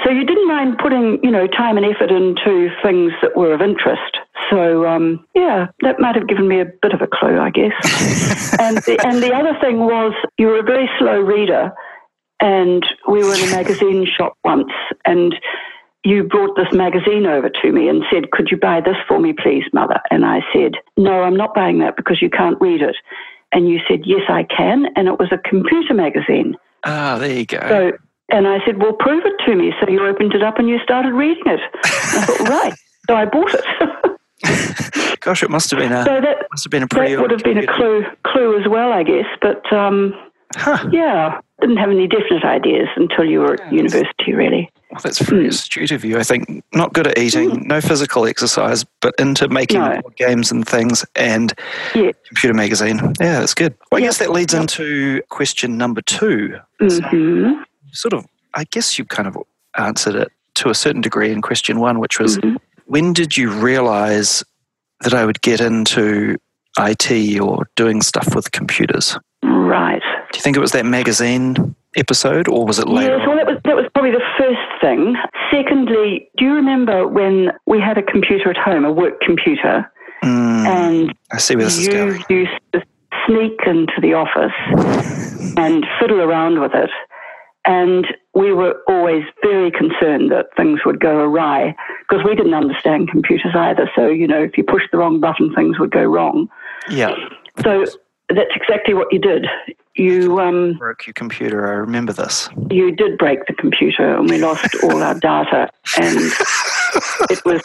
So you didn't mind putting, you know, time and effort into things that were of interest. So, um, yeah, that might have given me a bit of a clue, I guess. and, the, and the other thing was you were a very slow reader, and we were in a magazine shop once, and you brought this magazine over to me and said, could you buy this for me, please, Mother? And I said, no, I'm not buying that because you can't read it. And you said, yes, I can. And it was a computer magazine. Ah, there you go. So, and I said, well, prove it to me. So you opened it up and you started reading it. And I thought, right. So I bought it. Gosh, it must have been a, so that, must have been a pretty that would have been a clue, clue as well, I guess. But, um, huh. yeah, didn't have any definite ideas until you were at university, really. Well, that's very mm. astute of you. I think not good at eating, mm. no physical exercise, but into making no. board games and things, and yeah. computer magazine. Yeah, that's good. Well, I yep. guess that leads yep. into question number two. Mm-hmm. So, sort of, I guess you kind of answered it to a certain degree in question one, which was, mm-hmm. when did you realise that I would get into I T or doing stuff with computers? Right. Do you think it was that magazine episode, or was it later? Yes, well, that was, that was probably the first thing. Secondly, do you remember when we had a computer at home, a work computer, mm, and I see where this is you going. used to sneak into the office and fiddle around with it, and we were always very concerned that things would go awry because we didn't understand computers either. So, you know, if you pushed the wrong button, things would go wrong. Yeah. So that's exactly what you did. You um, broke your computer. I remember this. You did break the computer, and we lost all our data. And it was,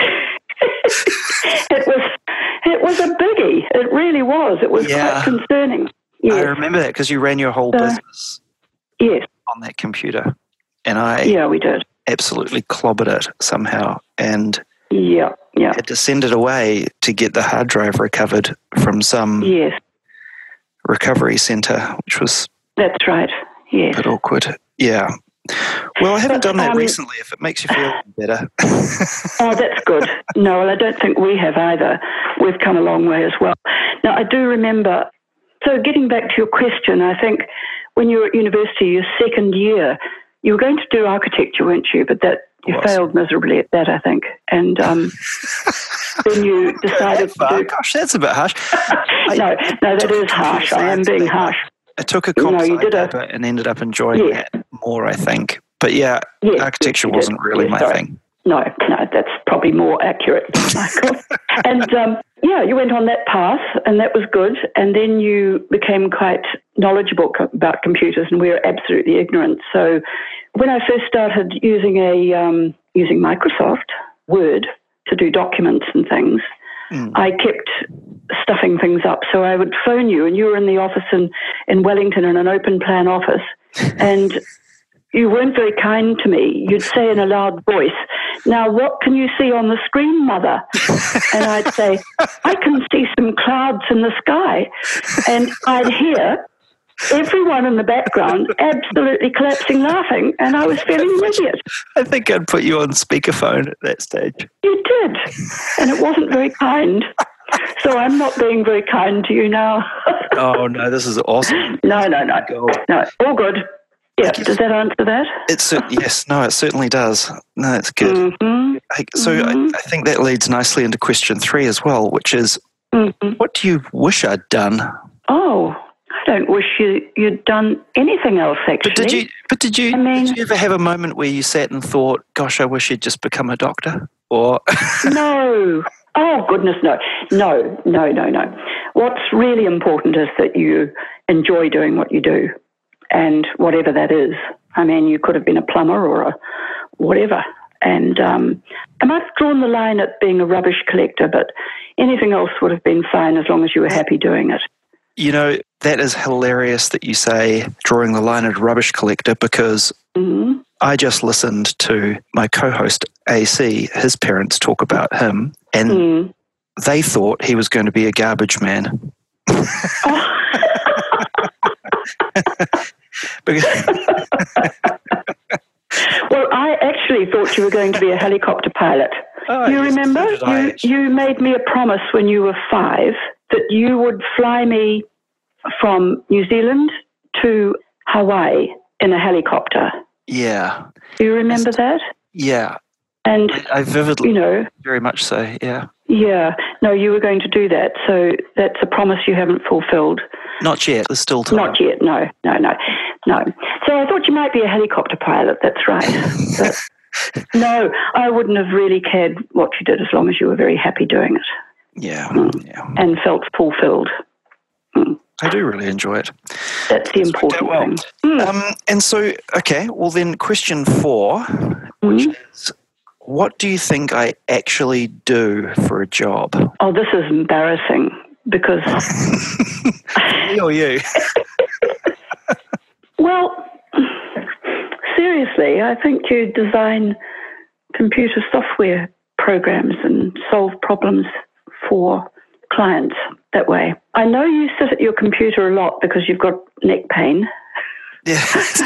it was, it was a biggie. It really was. It was yeah. quite concerning. Yes. I remember that because you ran your whole so, business. Yes. On that computer, and I yeah we did absolutely clobbered it somehow, and yeah yeah had to send it away to get the hard drive recovered from some yes. recovery centre, which was that's right yes a bit awkward. Yeah. Well, I haven't but, done that um, recently. If it makes you feel better. Oh, that's good. No, well, I don't think we have either. We've come a long way as well. Now, I do remember. So, getting back to your question, I think. When you were at university, your second year, you were going to do architecture, weren't you? But that you failed miserably at that, I think. And um, then you decided to do... Gosh, that's a bit harsh. no, no, that is harsh. I am being harsh. I took a comp no, you did paper a... and ended up enjoying yes. that more, I think. But yeah, yes, architecture yes, wasn't really yes, my sorry. thing. No, no, that's probably more accurate, Michael. and um, yeah, you went on that path, and that was good. And then you became quite knowledgeable co- about computers, and we were absolutely ignorant. So when I first started using a um, using Microsoft Word to do documents and things, mm. I kept stuffing things up. So I would phone you, and you were in the office in, in Wellington in an open plan office, and you weren't very kind to me. You'd say in a loud voice, now what can you see on the screen, Mother? And I'd say, I can see some clouds in the sky. And I'd hear everyone in the background absolutely collapsing laughing, and I was feeling an idiot. I think I'd put you on speakerphone at that stage. You did, and it wasn't very kind. So I'm not being very kind to you now. Oh, no, this is awesome. No, no, no. Go. No, all good. Yeah, does that answer that? It's yes, no, it certainly does. No, it's good. Mm-hmm. I, so mm-hmm. I, I think that leads nicely into question three as well, which is, mm-hmm. what do you wish I'd done? Oh, I don't wish you you'd done anything else. Actually, but did you? But did you? I mean, did you ever have a moment where you sat and thought, "Gosh, I wish you'd just become a doctor"? Or no. Oh goodness, no, no, no, no, no. What's really important is that you enjoy doing what you do. And whatever that is, I mean, you could have been a plumber or a whatever. And um, I might have drawn the line at being a rubbish collector, but anything else would have been fine as long as you were happy doing it. You know, that is hilarious that you say drawing the line at rubbish collector, because mm-hmm. I just listened to my co-host A C, his parents talk about him, and mm. they thought he was going to be a garbage man. Oh. Because well, I actually thought you were going to be a helicopter pilot. Oh, you yes, remember? so you, you made me a promise when you were five that you would fly me from New Zealand to Hawaii in a helicopter. Yeah. Do you remember that? Yeah. And, I, I vividly, you know, very much so, yeah. Yeah. No, you were going to do that. So that's a promise you haven't fulfilled. Not yet. There's still time. Not yet. No, no, no, no. So I thought you might be a helicopter pilot. That's right. But no, I wouldn't have really cared what you did as long as you were very happy doing it. Yeah. Mm. Yeah. And felt fulfilled. Mm. I do really enjoy it. That's the important well. thing. Mm. Um, and so, okay, well then question four, which Mm. is, what do you think I actually do for a job? Oh, this is embarrassing because... Me or you? Well, seriously, I think you design computer software programs and solve problems for clients that way. I know you sit at your computer a lot because you've got neck pain. Yeah.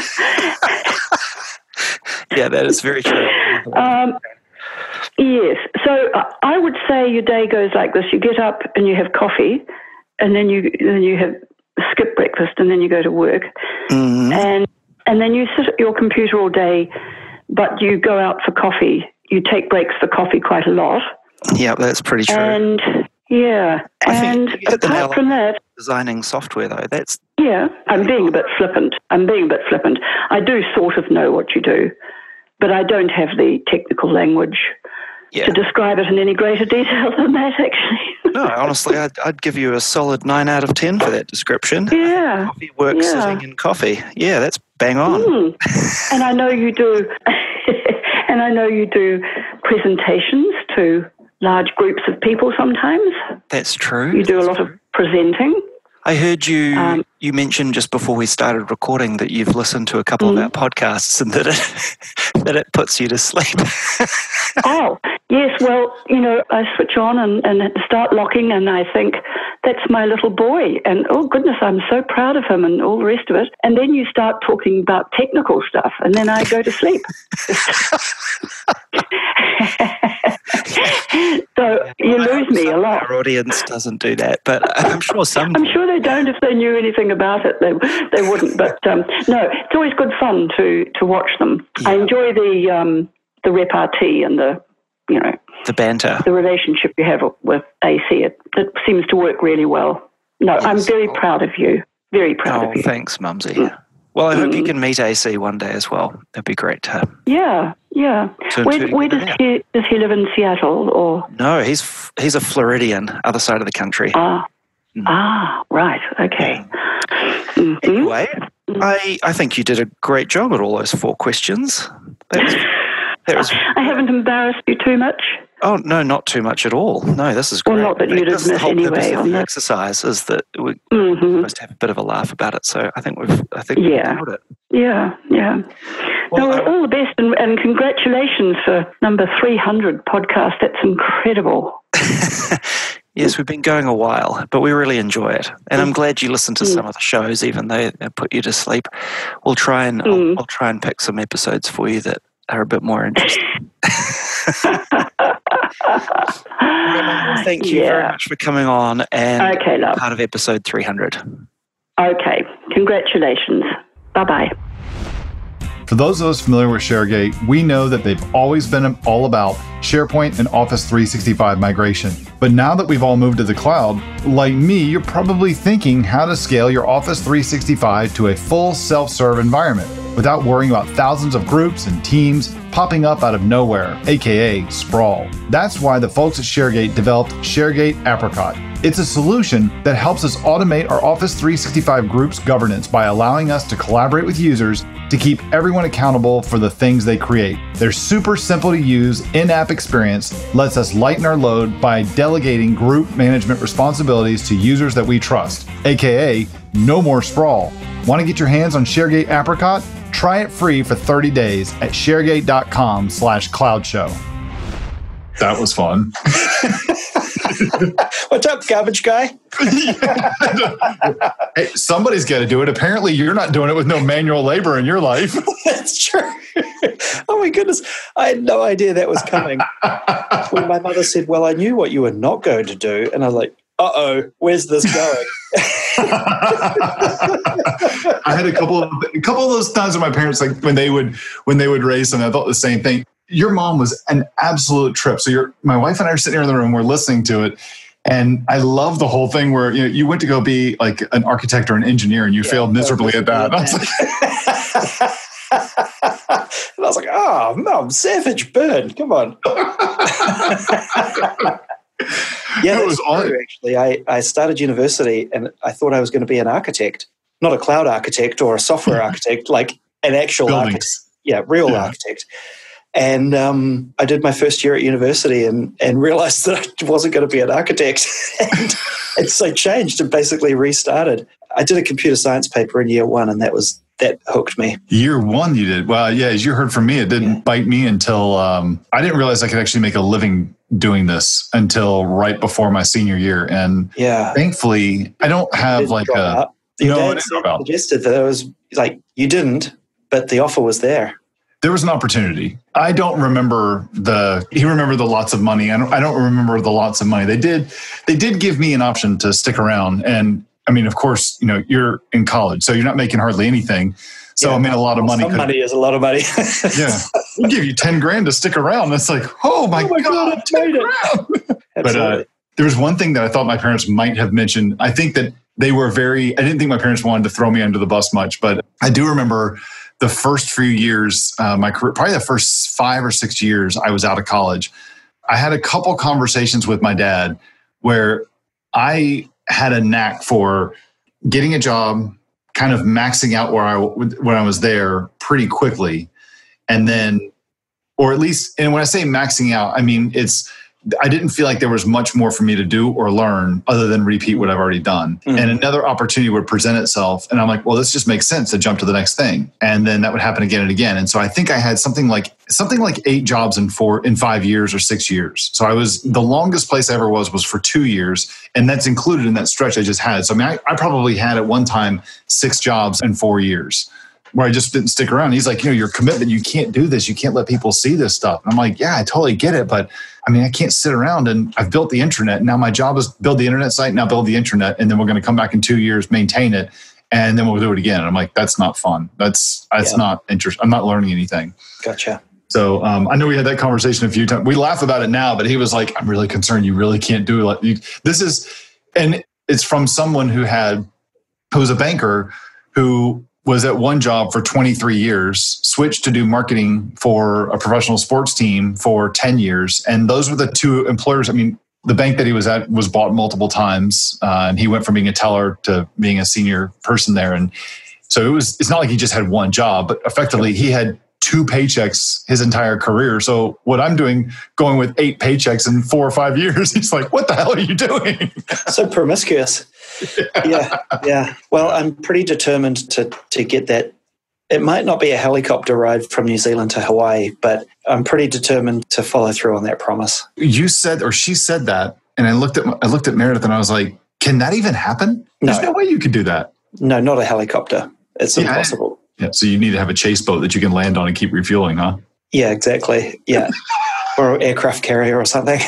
Yeah, that is very true. Um, yes. So uh, I would say your day goes like this. You get up and you have coffee, and then you then you have skip breakfast, and then you go to work. Mm-hmm. And and then you sit at your computer all day, but you go out for coffee. You take breaks for coffee quite a lot. Yeah, that's pretty true. And yeah, I think and you hit the nail apart from that, designing software though, that's yeah, I'm being a bit flippant. I'm being a bit flippant. I do sort of know what you do, but I don't have the technical language yeah. to describe it in any greater detail than that, actually. No, honestly, I'd, I'd give you a solid nine out of ten for that description. Yeah. Coffee work yeah. sitting in coffee. Yeah, that's bang on. Mm. And I know you do, and I know you do presentations to large groups of people sometimes. That's true. You do that's a lot true. of presenting. I heard you Um, you mentioned just before we started recording that you've listened to a couple mm. of our podcasts and that it, that it puts you to sleep. Oh, yes. Well, you know, I switch on and, and start locking, and I think, that's my little boy. And, oh, goodness, I'm so proud of him and all the rest of it. And then you start talking about technical stuff, and then I go to sleep. So you lose me a lot. Our audience doesn't do that, but I'm sure some... I'm sure they don't. If they knew anything about it, they they wouldn't. But um, no, it's always good fun to, to watch them. Yeah. I enjoy the um, the repartee and the, you know, The banter. the relationship you have with A C. It, it seems to work really well. No, Yes. I'm very proud of you. Very proud Oh, of you. thanks, Mumsy. Mm. Well, I hope you Mm. can meet A C one day as well. That'd be great to... Yeah, yeah. To- where to- where does yeah. he does he live in Seattle or? No, he's he's a Floridian, other side of the country. Ah, Mm. ah, right. Okay. Mhm. Anyway, I, I think you did a great job at all those four questions. That was, that was, I haven't embarrassed you too much. oh, no, not too much at all. No, this is great. Well, not that you'd That's the admit whole purpose anyway of on the that. exercise is that we Hmm. must have a bit of a laugh about it. So I think we've, I think we've Yeah. nailed it. Yeah, yeah. Well, no, I- all the best, and, and congratulations for number three hundred podcast. That's incredible. Yes, we've been going a while, but we really enjoy it. And I'm glad you listened to some of the shows, even though they put you to sleep. We'll try and I'll, Mm. I'll try and pick some episodes for you that are a bit more interesting. Thank you very Yeah. much for coming on and Okay, love. part of episode three hundred. Okay, congratulations. Bye-bye. For those of us familiar with ShareGate, we know that they've always been all about SharePoint and Office three sixty-five migration. But now that we've all moved to the cloud, like me, you're probably thinking how to scale your Office three sixty-five to a full self-serve environment without worrying about thousands of groups and teams popping up out of nowhere, aka sprawl. That's why the folks at ShareGate developed ShareGate Apricot. It's a solution that helps us automate our Office three sixty-five groups governance by allowing us to collaborate with users to keep everyone accountable for the things they create. Their super simple to use in-app experience lets us lighten our load by delegating group management responsibilities to users that we trust, aka no more sprawl. Want to get your hands on ShareGate Apricot? Try it free for thirty days at sharegate.com slash cloud show. That was fun. What's up, garbage guy? Hey, somebody's got to do it. Apparently, you're not doing it with no manual labor in your life. That's true. Oh my goodness. I had no idea that was coming. When my mother said, well, I knew what you were not going to do. And I was like, uh-oh, where's this going? I had a couple of a couple of those times when my parents, like when they would when they would raise something, I thought the same thing. Your mom was an absolute trip. So you're, my wife and I are sitting here in the room, we're listening to it. And I love the whole thing where, you know, you went to go be like an architect or an engineer and you yeah, failed miserably at that. I was like, and I was like, oh, Mom, savage burn. Come on. Yeah, it was true, actually. I, I started university and I thought I was going to be an architect, not a cloud architect or a software architect, like an actual Buildings. architect. Yeah, real yeah. architect. And um, I did my first year at university and, and realized that I wasn't going to be an architect. and, and so changed and basically restarted. I did a computer science paper in year one and that was that hooked me. Year one you did? Well, yeah, as you heard from me, it didn't yeah. bite me until um, I didn't realize I could actually make a living doing this until right before my senior year. And yeah. thankfully, I don't have like a... Your no, dad suggested that it was like, you didn't, but the offer was there. There was an opportunity. I don't remember the, he remembered the lots of money. I don't, I don't remember the lots of money. They did, they did give me an option to stick around. And I mean, of course, you know, you're in college, so you're not making hardly anything. So yeah, I mean, a lot of money. Some money is a lot of money. Yeah. We'll give you ten grand to stick around. It's like, oh my, oh my God, God I made it. But uh, there was one thing that I thought my parents might have mentioned. I think that they were very, I didn't think my parents wanted to throw me under the bus much, but I do remember the first few years, uh, my career, probably the first five or six years I was out of college, I had a couple conversations with my dad where I had a knack for getting a job, kind of maxing out where I when I was there pretty quickly, and then, or at least, and when I say maxing out, I mean it's. I didn't feel like there was much more for me to do or learn other than repeat what I've already done. Mm-hmm. And another opportunity would present itself. And I'm like, well, this just makes sense to jump to the next thing. And then that would happen again and again. And so I think I had something like something like eight jobs in four, in five years or six years. So I was, the longest place I ever was, was for two years. And that's included in that stretch I just had. So I mean, I, I probably had at one time six jobs in four years. Where I just didn't stick around. He's like, you know, your commitment, you can't do this. You can't let people see this stuff. And I'm like, yeah, I totally get it. But I mean, I can't sit around and I've built the intranet. Now my job is build the internet site, now build the intranet. And then we're going to come back in two years, maintain it. And then we'll do it again. And I'm like, that's not fun. That's, that's yeah. not interesting. I'm not learning anything. Gotcha. So um, I know we had that conversation a few times. We laugh about it now, but he was like, I'm really concerned. You really can't do it. Like, you, this is, and it's from someone who had, who was a banker who was at one job for twenty-three years, switched to do marketing for a professional sports team for ten years. And those were the two employers. I mean, the bank that he was at was bought multiple times. Uh, and he went from being a teller to being a senior person there. And so it was, it's not like he just had one job, but effectively he had two paychecks his entire career. So what I'm doing, going with eight paychecks in four or five years, he's like, what the hell are you doing? So promiscuous. Yeah, yeah. Well, I'm pretty determined to to get that. It might not be a helicopter ride from New Zealand to Hawaii, but I'm pretty determined to follow through on that promise. You said, or she said that, and I looked at I looked at Meredith, and I was like, "Can that even happen? There's no, no way you could do that." No, not a helicopter. It's yeah, impossible. Yeah. So you need to have a chase boat that you can land on and keep refueling, huh? Yeah, exactly. Yeah. Or an aircraft carrier or something.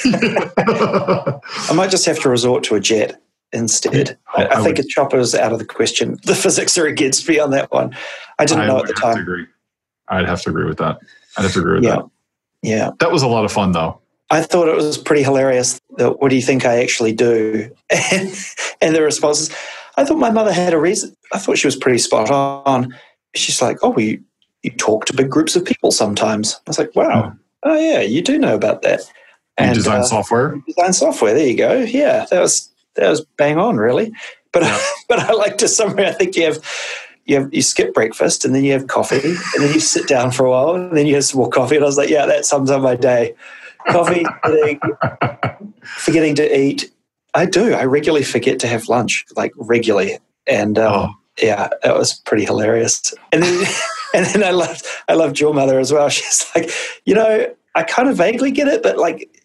I might just have to resort to a jet instead. I, I, I think would, a chopper is out of the question. The physics are against me on that one. I didn't I know at the time. Agree. I'd have to agree with that. I'd have to agree with yeah. that. Yeah. That was a lot of fun, though. I thought it was pretty hilarious. That, what do you think I actually do? And, and the responses. I thought my mother had a reason. I thought she was pretty spot on. She's like, oh, well, you, you talk to big groups of people sometimes. I was like, wow. Hmm. Oh, yeah, you do know about that. And you design uh, software? Design software. There you go. Yeah, that was that was bang on, really. But yeah. but I like to somewhere. I think you have you have you skip breakfast and then you have coffee and then you sit down for a while and then you have some more coffee. And I was like, yeah, that sums up my day. Coffee, eating, forgetting to eat. I do. I regularly forget to have lunch, like regularly, and um, oh. yeah, that was pretty hilarious. And then. And then I loved, I loved your mother as well. She's like, you know, I kind of vaguely get it, but like,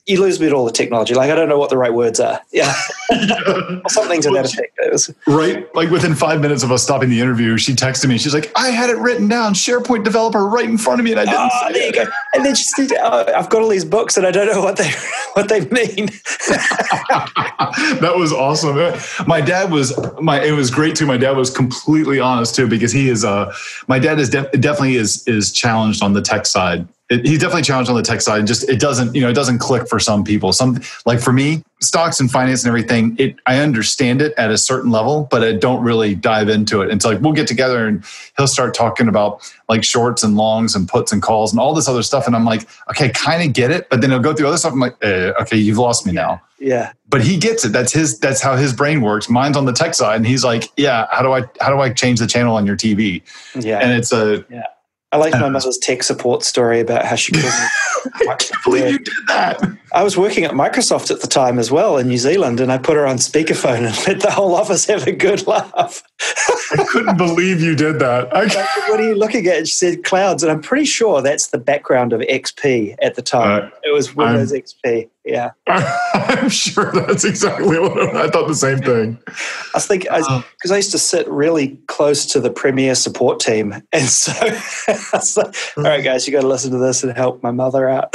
you lose me at all the technology. Like, I don't know what the right words are. Yeah. Or something to that effect. It was, right. Like within five minutes of us stopping the interview, she texted me. She's like, I had it written down, SharePoint developer right in front of me. And I didn't oh, say there it. you go. And then she said, oh, I've got all these books and I don't know what they, what they mean. That was awesome. My dad was, my, it was great too. My dad was completely honest too, because he is, uh, my dad is def- definitely is, is challenged on the tech side. It, he's definitely challenged on the tech side. Just it doesn't, you know, it doesn't click for some people. Some like for me, stocks and finance and everything. It I understand it at a certain level, but I don't really dive into it. And so like we'll get together and he'll start talking about like shorts and longs and puts and calls and all this other stuff. And I'm like, okay, kind of get it. But then he'll go through other stuff. I'm like, eh, okay, you've lost me now. Yeah. But he gets it. That's his. That's how his brain works. Mine's on the tech side, and he's like, yeah. How do I? How do I change the channel on your T V? Yeah. And it's a. Yeah. I like my mother's tech support story about how she couldn't. I can't believe you did that. I was working at Microsoft at the time as well in New Zealand, and I put her on speakerphone and let the whole office have a good laugh. I couldn't believe you did that. I Like, what are you looking at? And she said clouds, and I'm pretty sure that's the background of X P at the time. Uh, it was Windows I'm, X P. Yeah, I'm sure that's exactly what I thought. The same thing. I was thinking because I, I used to sit really close to the Premier support team, and so I was like, all right, guys, you got to listen to this and help my mother out.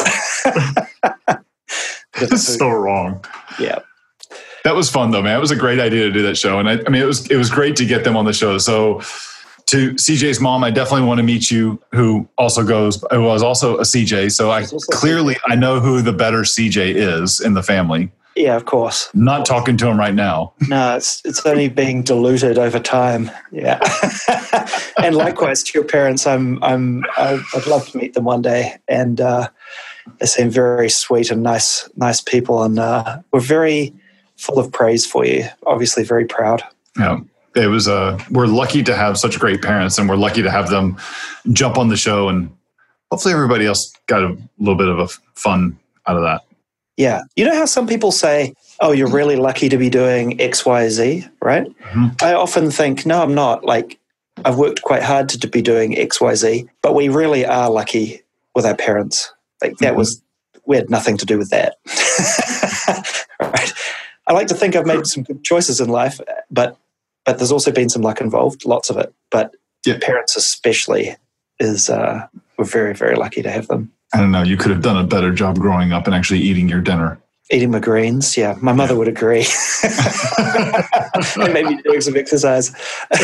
It's so wrong. Yeah. That was fun though, man. It was a great idea to do that show. And I, I mean, it was, it was great to get them on the show. So to C J's mom, I definitely want to meet you, who also goes, who was also a C J. So I clearly, I know who the better C J is in the family. Yeah, of course. Not talking to him right now. No, it's it's only being diluted over time. Yeah. And likewise to your parents, I'm I'm I'd love to meet them one day. And uh, they seem very sweet and nice nice people, and uh, we're very full of praise for you. Obviously, very proud. Yeah, it was. Uh, we're lucky to have such great parents, and we're lucky to have them jump on the show, and hopefully everybody else got a little bit of a fun out of that. Yeah. You know how some people say, oh, you're really lucky to be doing X, Y, Z, right? Mm-hmm. I often think, no, I'm not. Like, I've worked quite hard to be doing X, Y, Z, but we really are lucky with our parents. Like, that mm-hmm. was, we had nothing to do with that. Right? I like to think I've made some good choices in life, but but there's also been some luck involved, lots of it. But yeah. Parents especially is, uh, we're very, very lucky to have them. I don't know. You could have done a better job growing up and actually eating your dinner. Eating my greens, yeah. My mother yeah. would agree. And maybe doing some exercise.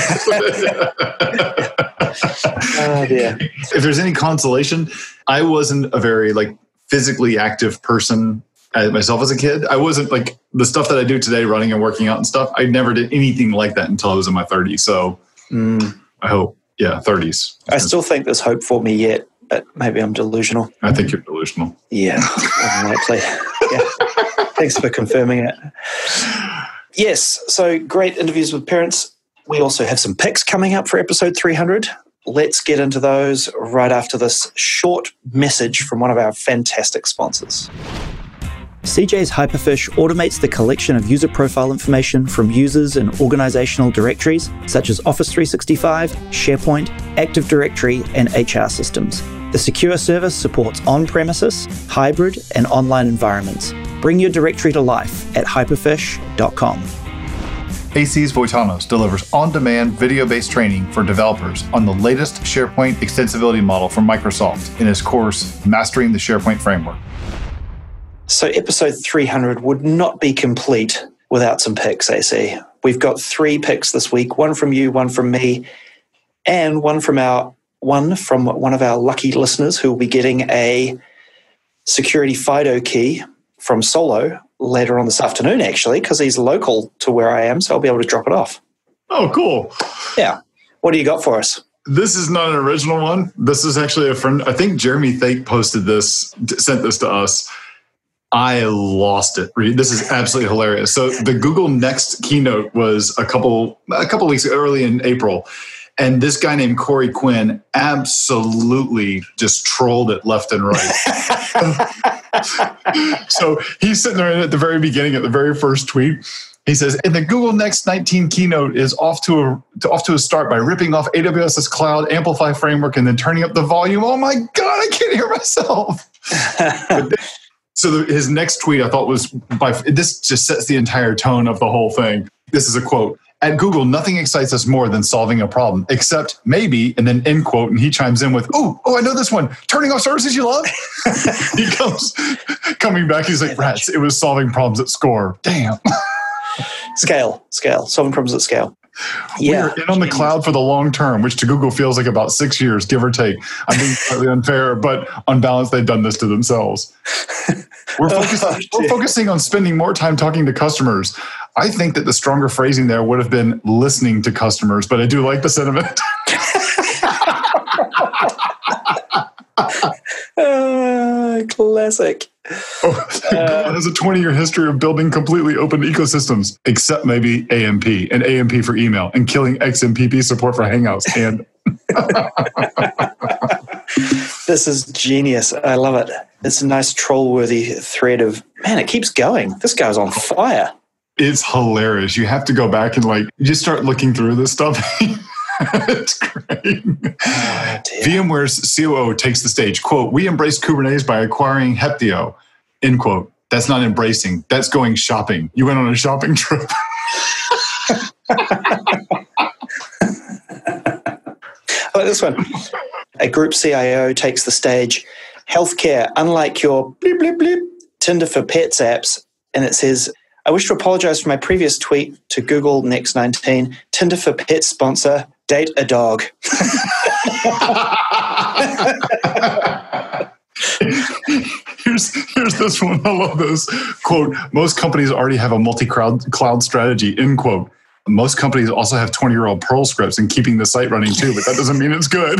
Oh, dear. If there's any consolation, I wasn't a very like physically active person myself as a kid. I wasn't like the stuff that I do today, running and working out and stuff. I never did anything like that until I was in my thirties. So mm. I hope, yeah, thirties. I still think there's hope for me yet. But maybe I'm delusional. I think you're delusional. Yeah, unlikely. Yeah. Thanks for confirming it. Yes, so great interviews with parents. We also have some picks coming up for episode three hundred. Let's get into those right after this short message from one of our fantastic sponsors. C J's Hyperfish automates the collection of user profile information from users in organizational directories such as Office three sixty-five, SharePoint, Active Directory, and H R systems. The secure service supports on-premises, hybrid, and online environments. Bring your directory to life at hyperfish dot com. AC's Voitanos delivers on-demand video-based training for developers on the latest SharePoint extensibility model from Microsoft in his course, Mastering the SharePoint Framework. So episode three hundred would not be complete without some picks, A C. We've got three picks this week, one from you, one from me, and one from our one from one of our lucky listeners who will be getting a security FIDO key from Solo later on this afternoon, actually, because he's local to where I am, so I'll be able to drop it off. Oh, cool. Yeah. What do you got for us? This is not an original one. This is actually a friend. I think Jeremy Thake posted this, sent this to us. I lost it. This is absolutely hilarious. So the Google Next keynote was a couple a couple weeks early in April. And this guy named Corey Quinn absolutely just trolled it left and right. So he's sitting there at the very beginning, at the very first tweet. He says, and the Google Next nineteen keynote is off to a to, off to a start by ripping off AWS's Cloud Amplify framework and then turning up the volume. Oh my God, I can't hear myself. So the, his next tweet I thought was, by this just sets the entire tone of the whole thing. This is a quote. At Google, nothing excites us more than solving a problem, except maybe, and then end quote, and he chimes in with, oh, oh, I know this one. Turning off services you love? He comes coming back, he's like, rats, it was solving problems at Score. Damn. Scale, scale, solving problems at scale. Yeah. We're in on the cloud for the long term, which to Google feels like about six years, give or take. I'm being slightly unfair, but on balance, they've done this to themselves. We're, focused, oh, we're focusing on spending more time talking to customers. I think that the stronger phrasing there would have been listening to customers, but I do like the sentiment. uh, classic. Oh, Google has a twenty-year history of building completely open ecosystems, except maybe A M P and A M P for email and killing X M P P support for Hangouts. And this is genius. I love it. It's a nice troll-worthy thread of, man, it keeps going. This guy's on fire. It's hilarious. You have to go back and like just start looking through this stuff. It's great. Oh, VMware's C O O takes the stage. Quote, we embraced Kubernetes by acquiring Heptio. End quote. That's not embracing. That's going shopping. You went on a shopping trip. I like this one. A group C I O takes the stage. Healthcare, unlike your bleep, bleep, bleep, Tinder for Pets apps. And it says, I wish to apologize for my previous tweet to Google Next nineteen. Tinder for Pets sponsor, date a dog. here's, here's this one. I love this. Quote, most companies already have a multi-cloud cloud strategy, end quote. Most companies also have twenty-year-old Perl scripts and keeping the site running too, but that doesn't mean it's good.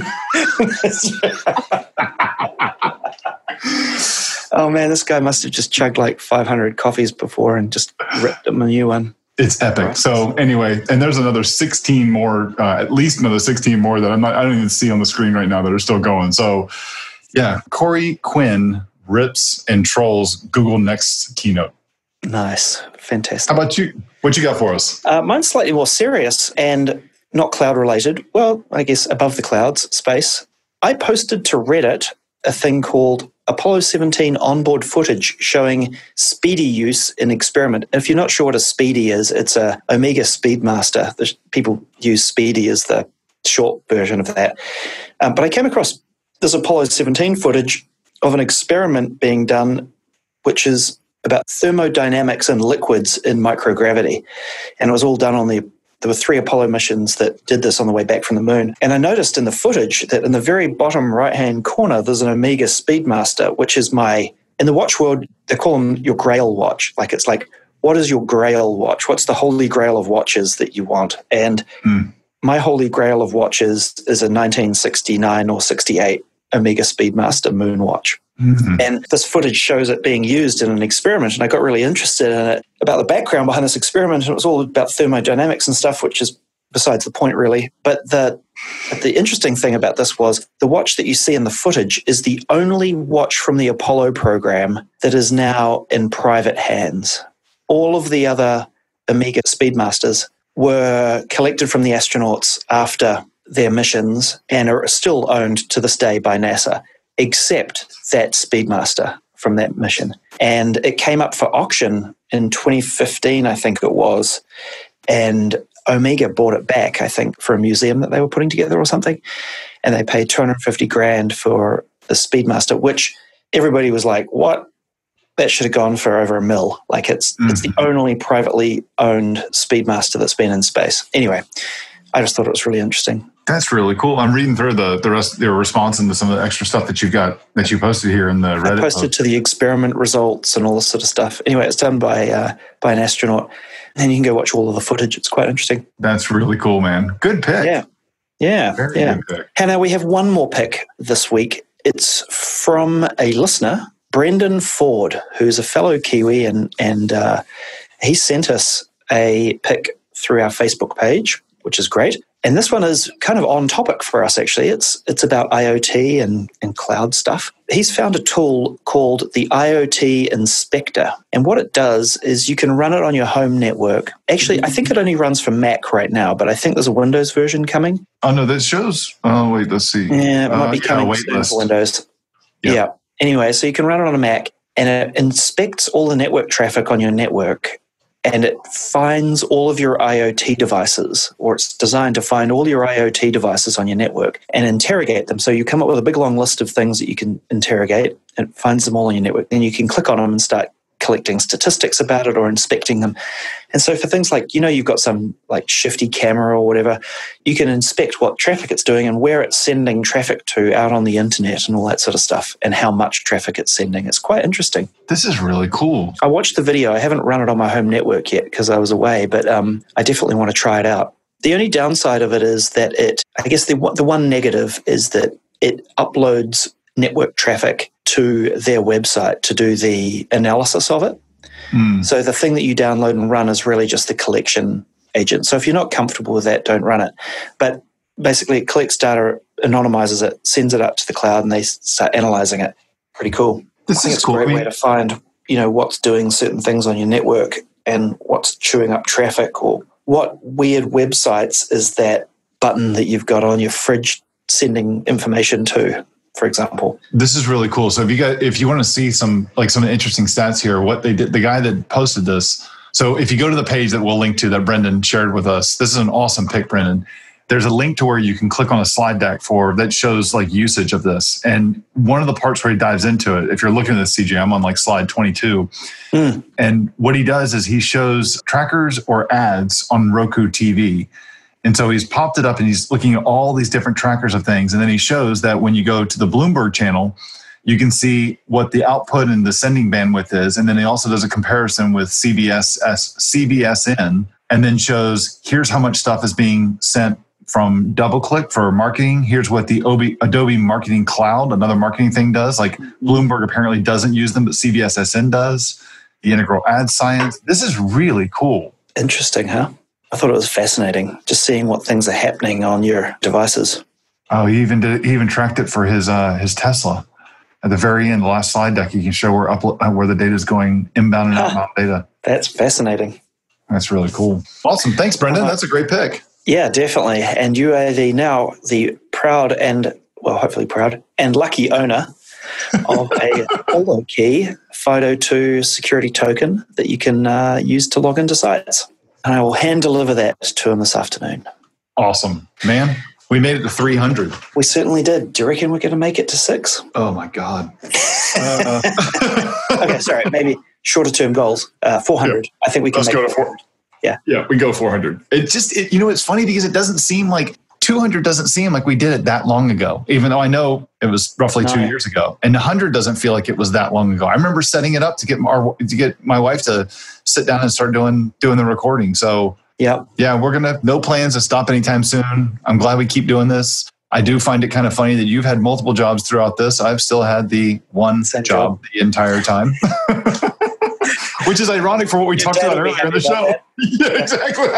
Oh man, this guy must have just chugged like five hundred coffees before and just ripped him a new one. It's epic. So anyway, and there's another sixteen more, uh, at least another sixteen more that I'm not, I don't even see on the screen right now that are still going. So yeah, Corey Quinn rips and trolls Google Next keynote. Nice. Fantastic. How about you? What you got for us? Uh, mine's slightly more serious and not cloud related. Well, I guess above the clouds space. I posted to Reddit a thing called Apollo seventeen onboard footage showing Speedy use in experiment. If you're not sure what a Speedy is, it's a Omega Speedmaster. The people use Speedy as the short version of that. Um, but I came across this Apollo seventeen footage of an experiment being done, which is about thermodynamics and liquids in microgravity. And it was all done on the, there were three Apollo missions that did this on the way back from the moon. And I noticed in the footage that in the very bottom right-hand corner, there's an Omega Speedmaster, which is my, in the watch world, they call them your grail watch. Like it's like, what is your grail watch? What's the holy grail of watches that you want? And mm. my holy grail of watches is a nineteen sixty-nine or sixty-eight Omega Speedmaster moon watch. Mm-hmm. And this footage shows it being used in an experiment. And I got really interested in it, about the background behind this experiment. And it was all about thermodynamics and stuff, which is besides the point, really. But the, the interesting thing about this was the watch that you see in the footage is the only watch from the Apollo program that is now in private hands. All of the other Omega Speedmasters were collected from the astronauts after their missions and are still owned to this day by NASA, except that Speedmaster from that mission. And it came up for auction in twenty fifteen, I think it was. And Omega bought it back, I think, for a museum that they were putting together or something. And they paid two hundred fifty grand for the Speedmaster, which everybody was like, what? That should have gone for over a mil. Like it's mm-hmm. it's the only privately owned Speedmaster that's been in space. Anyway, I just thought it was really interesting. That's really cool. I'm reading through the the rest, your response into some of the extra stuff that you've got that you posted here in the Reddit. I posted post. to the experiment results and all this sort of stuff. Anyway, it's done by uh, by an astronaut, and you can go watch all of the footage. It's quite interesting. That's really cool, man. Good pick. Yeah, yeah, Very yeah. good pick. Hannah, we have one more pick this week. It's from a listener, Brendan Ford, who's a fellow Kiwi, and and uh, he sent us a pick through our Facebook page, which is great. And this one is kind of on topic for us, actually. It's it's about IoT and, and cloud stuff. He's found a tool called the IoT Inspector. And what it does is you can run it on your home network. Actually, I think it only runs for Mac right now, but I think there's a Windows version coming. Oh, no, that shows... Oh, wait, let's see. Yeah, it might uh, be coming yeah, soon for Windows. Yep. Yeah. Anyway, so you can run it on a Mac. and it inspects all the network traffic on your network, and it finds all of your IoT devices, or it's designed to find all your IoT devices on your network and interrogate them. So you come up with a big long list of things that you can interrogate, and it finds them all on your network. Then you can click on them and start collecting statistics about it or inspecting them. And so for things like, you know, you've got some like shifty camera or whatever, you can inspect what traffic it's doing and where it's sending traffic to out on the internet and all that sort of stuff, and how much traffic it's sending. It's quite interesting. This is really cool. I watched the video. I haven't run it on my home network yet because I was away, but um, I definitely want to try it out. The only downside of it is that it, I guess the, the one negative is that it uploads network traffic to their website to do the analysis of it. Mm. So the thing that you download and run is really just the collection agent. So if you're not comfortable with that, don't run it. But basically it collects data, anonymizes it, sends it up to the cloud, and they start analyzing it. Pretty cool. This I think is it's cool. a great I mean, way to find, you know, what's doing certain things on your network and what's chewing up traffic, or what weird websites is that button that you've got on your fridge sending information to, for example. This is really cool. So if you got, if you want to see some like some interesting stats here, what they did, the guy that posted this. So if you go to the page that we'll link to that Brendan shared with us, this is an awesome pick, Brendan. There's a link to where you can click on a slide deck for that shows like usage of this. And one of the parts where he dives into it, if you're looking at the C J, I'm on like slide twenty-two. Mm. And what he does is he shows trackers or ads on Roku T V. And so he's popped it up and he's looking at all these different trackers of things. And then he shows that when you go to the Bloomberg channel, you can see what the output and the sending bandwidth is. And then he also does a comparison with C B S, C B S N, and then shows here's how much stuff is being sent from DoubleClick for marketing. Here's what the Adobe Marketing Cloud, another marketing thing, does. Like Bloomberg apparently doesn't use them, but C B S S N does. The Integral Ad Science. This is really cool. Interesting, huh? I thought it was fascinating, just seeing what things are happening on your devices. Oh, he even did. He even tracked it for his uh, his Tesla. At the very end, the last slide deck, you can show where upload, where the data is going inbound and outbound data. That's fascinating. That's really cool. Awesome. Thanks, Brendan. That's a great pick. Yeah, definitely. And you are the now the proud and, well, hopefully proud and lucky owner of a HoloKey FIDO two security token that you can uh, use to log into sites. And I will hand deliver that to him this afternoon. Awesome. Man, we made it to three hundred. We certainly did. Do you reckon we're going to make it to six? Oh, my God. Uh. Okay, sorry. Maybe shorter term goals. Uh, four hundred. Yeah. I think we can Let's make go it to four hundred. Yeah. Yeah, we go four hundred. It just, it, you know, it's funny because it doesn't seem like two hundred doesn't seem like we did it that long ago, even though I know it was roughly no. two years ago. And one hundred doesn't feel like it was that long ago. I remember setting it up to get our, to get my wife to sit down and start doing doing the recording. So yeah, yeah, we're gonna no plans to stop anytime soon. I'm glad we keep doing this. I do find it kind of funny that you've had multiple jobs throughout this. I've still had the one job, job the entire time. Which is ironic for what we Your talked about earlier in the show. Yeah, exactly.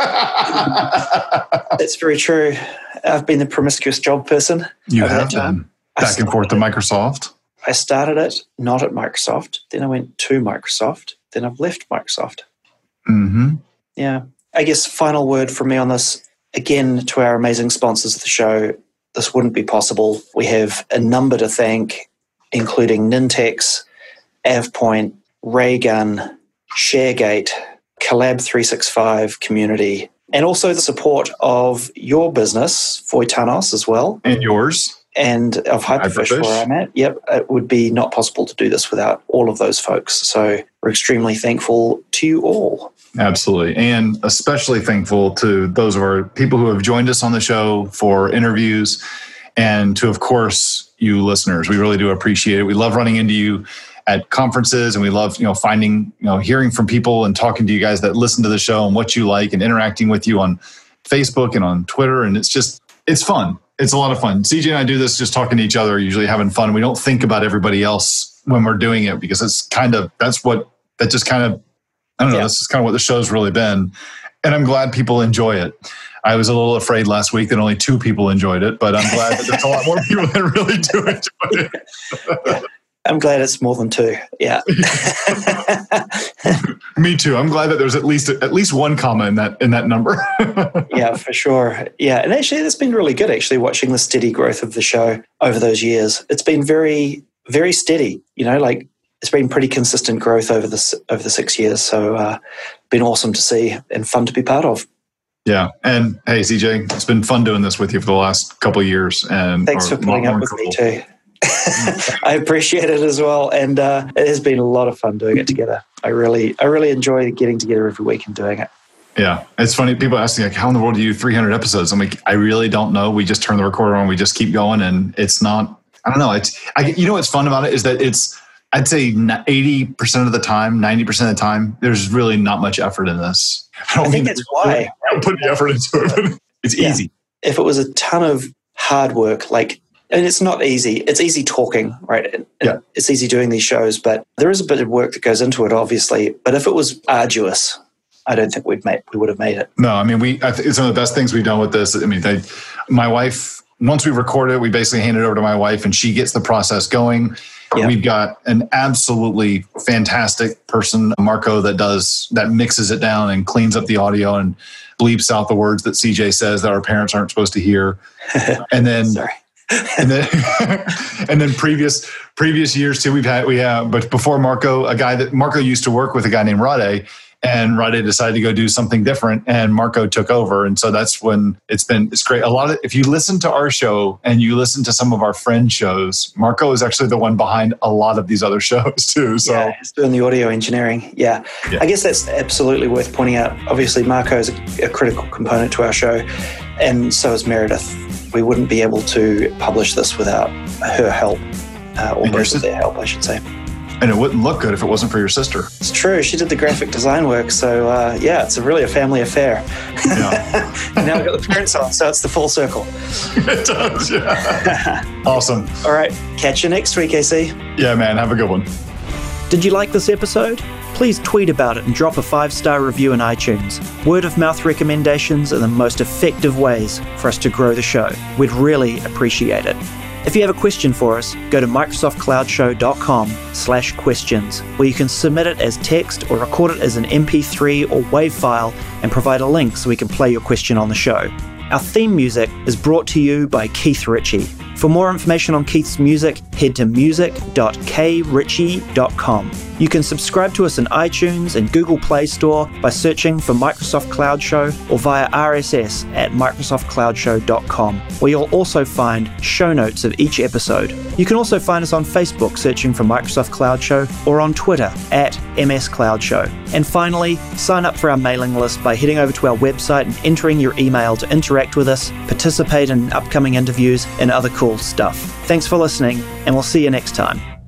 That's very true. I've been the promiscuous job person. You have been. Back and forth to Microsoft. I started it not at Microsoft. Then I went to Microsoft. Then I've left Microsoft. Mm-hmm. Yeah. I guess final word from me on this. Again, to our amazing sponsors of the show, this wouldn't be possible. We have a number to thank, including Nintex, AvePoint, Raygun, ShareGate, Collab three sixty-five community, and also the support of your business, Voitanos, as well. And yours. And of Hyperfish, Hyperfish, where I'm at. Yep, it would be not possible to do this without all of those folks. So we're extremely thankful to you all. Absolutely. And especially thankful to those of our people who have joined us on the show for interviews, and to, of course, you listeners. We really do appreciate it. We love running into you at conferences, and we love, you know, finding, you know, hearing from people and talking to you guys that listen to the show and what you like, and interacting with you on Facebook and on Twitter. And it's just, it's fun. It's a lot of fun. C J and I do this just talking to each other, usually having fun. We don't think about everybody else when we're doing it, because it's kind of, that's what, that just kind of, I don't know, yeah. That's just kind of what the show's really been. And I'm glad people enjoy it. I was a little afraid last week that only two people enjoyed it, but I'm glad that there's a lot more people that really do enjoy it. Yeah. I'm glad it's more than two. Yeah. Me too. I'm glad that there's at least at least one comma in that in that number. Yeah, for sure. Yeah, and actually, it's been really good. Actually, watching the steady growth of the show over those years, it's been very, very steady. You know, like it's been pretty consistent growth over this over the six years. So uh, been awesome to see and fun to be part of. Yeah. And hey, C J, it's been fun doing this with you for the last couple of years. And thanks for putting up with me too. I appreciate it as well. And uh, it has been a lot of fun doing it together. I really, I really enjoy getting together every week and doing it. Yeah. It's funny. People ask me, like, how in the world do you do three hundred episodes? I'm like, I really don't know. We just turn the recorder on. We just keep going. And it's not, I don't know. It's, I, you know, what's fun about it is that it's, I'd say eighty percent of the time, ninety percent of the time, there's really not much effort in this. I, don't I think that's why. I don't put the effort into it. It's yeah. easy. If it was a ton of hard work, like, and it's not easy. It's easy talking, right? Yeah. It's easy doing these shows, but there is a bit of work that goes into it, obviously. But if it was arduous, I don't think we'd make, we would have made it. No, I mean, we. I think it's one of the best things we've done with this. I mean, they, my wife, once we record it, we basically hand it over to my wife and she gets the process going. Yeah. We've got an absolutely fantastic person, Marco, that does, that mixes it down and cleans up the audio and bleeps out the words that C J says that our parents aren't supposed to hear. And then, Sorry. and then, and then previous, previous years too, we've had, we have, but before Marco, a guy that Marco used to work with, a guy named Rade, and Rade decided to go do something different and Marco took over. And so that's when it's been, it's great. A lot of, if you listen to our show and you listen to some of our friend shows, Marco is actually the one behind a lot of these other shows too. So yeah, he's doing the audio engineering. Yeah. yeah. I guess that's absolutely worth pointing out. Obviously Marco is a, a critical component to our show and so is Meredith. We wouldn't be able to publish this without her help, uh, or most of their help, I should say. And it wouldn't look good if it wasn't for your sister. It's true. She did the graphic design work. So, uh, yeah, it's a really a family affair. Yeah. And now we've got the parents on, so it's the full circle. It does, yeah. Awesome. All right. Catch you next week, A C. Yeah, man. Have a good one. Did you like this episode? Please tweet about it and drop a five-star review in iTunes. Word-of-mouth recommendations are the most effective ways for us to grow the show. We'd really appreciate it. If you have a question for us, go to microsoftcloudshow.com slash questions, where you can submit it as text or record it as an M P three or WAV file and provide a link so we can play your question on the show. Our theme music is brought to you by Keith Ritchie. For more information on Keith's music, head to music dot k ritchie dot com. You can subscribe to us in iTunes and Google Play Store by searching for Microsoft Cloud Show or via R S S at microsoft cloud show dot com, where you'll also find show notes of each episode. You can also find us on Facebook searching for Microsoft Cloud Show or on Twitter at M S Cloud Show. And finally, sign up for our mailing list by heading over to our website and entering your email to interact with us, participate in upcoming interviews, and other cool stuff. Thanks for listening, and we'll see you next time.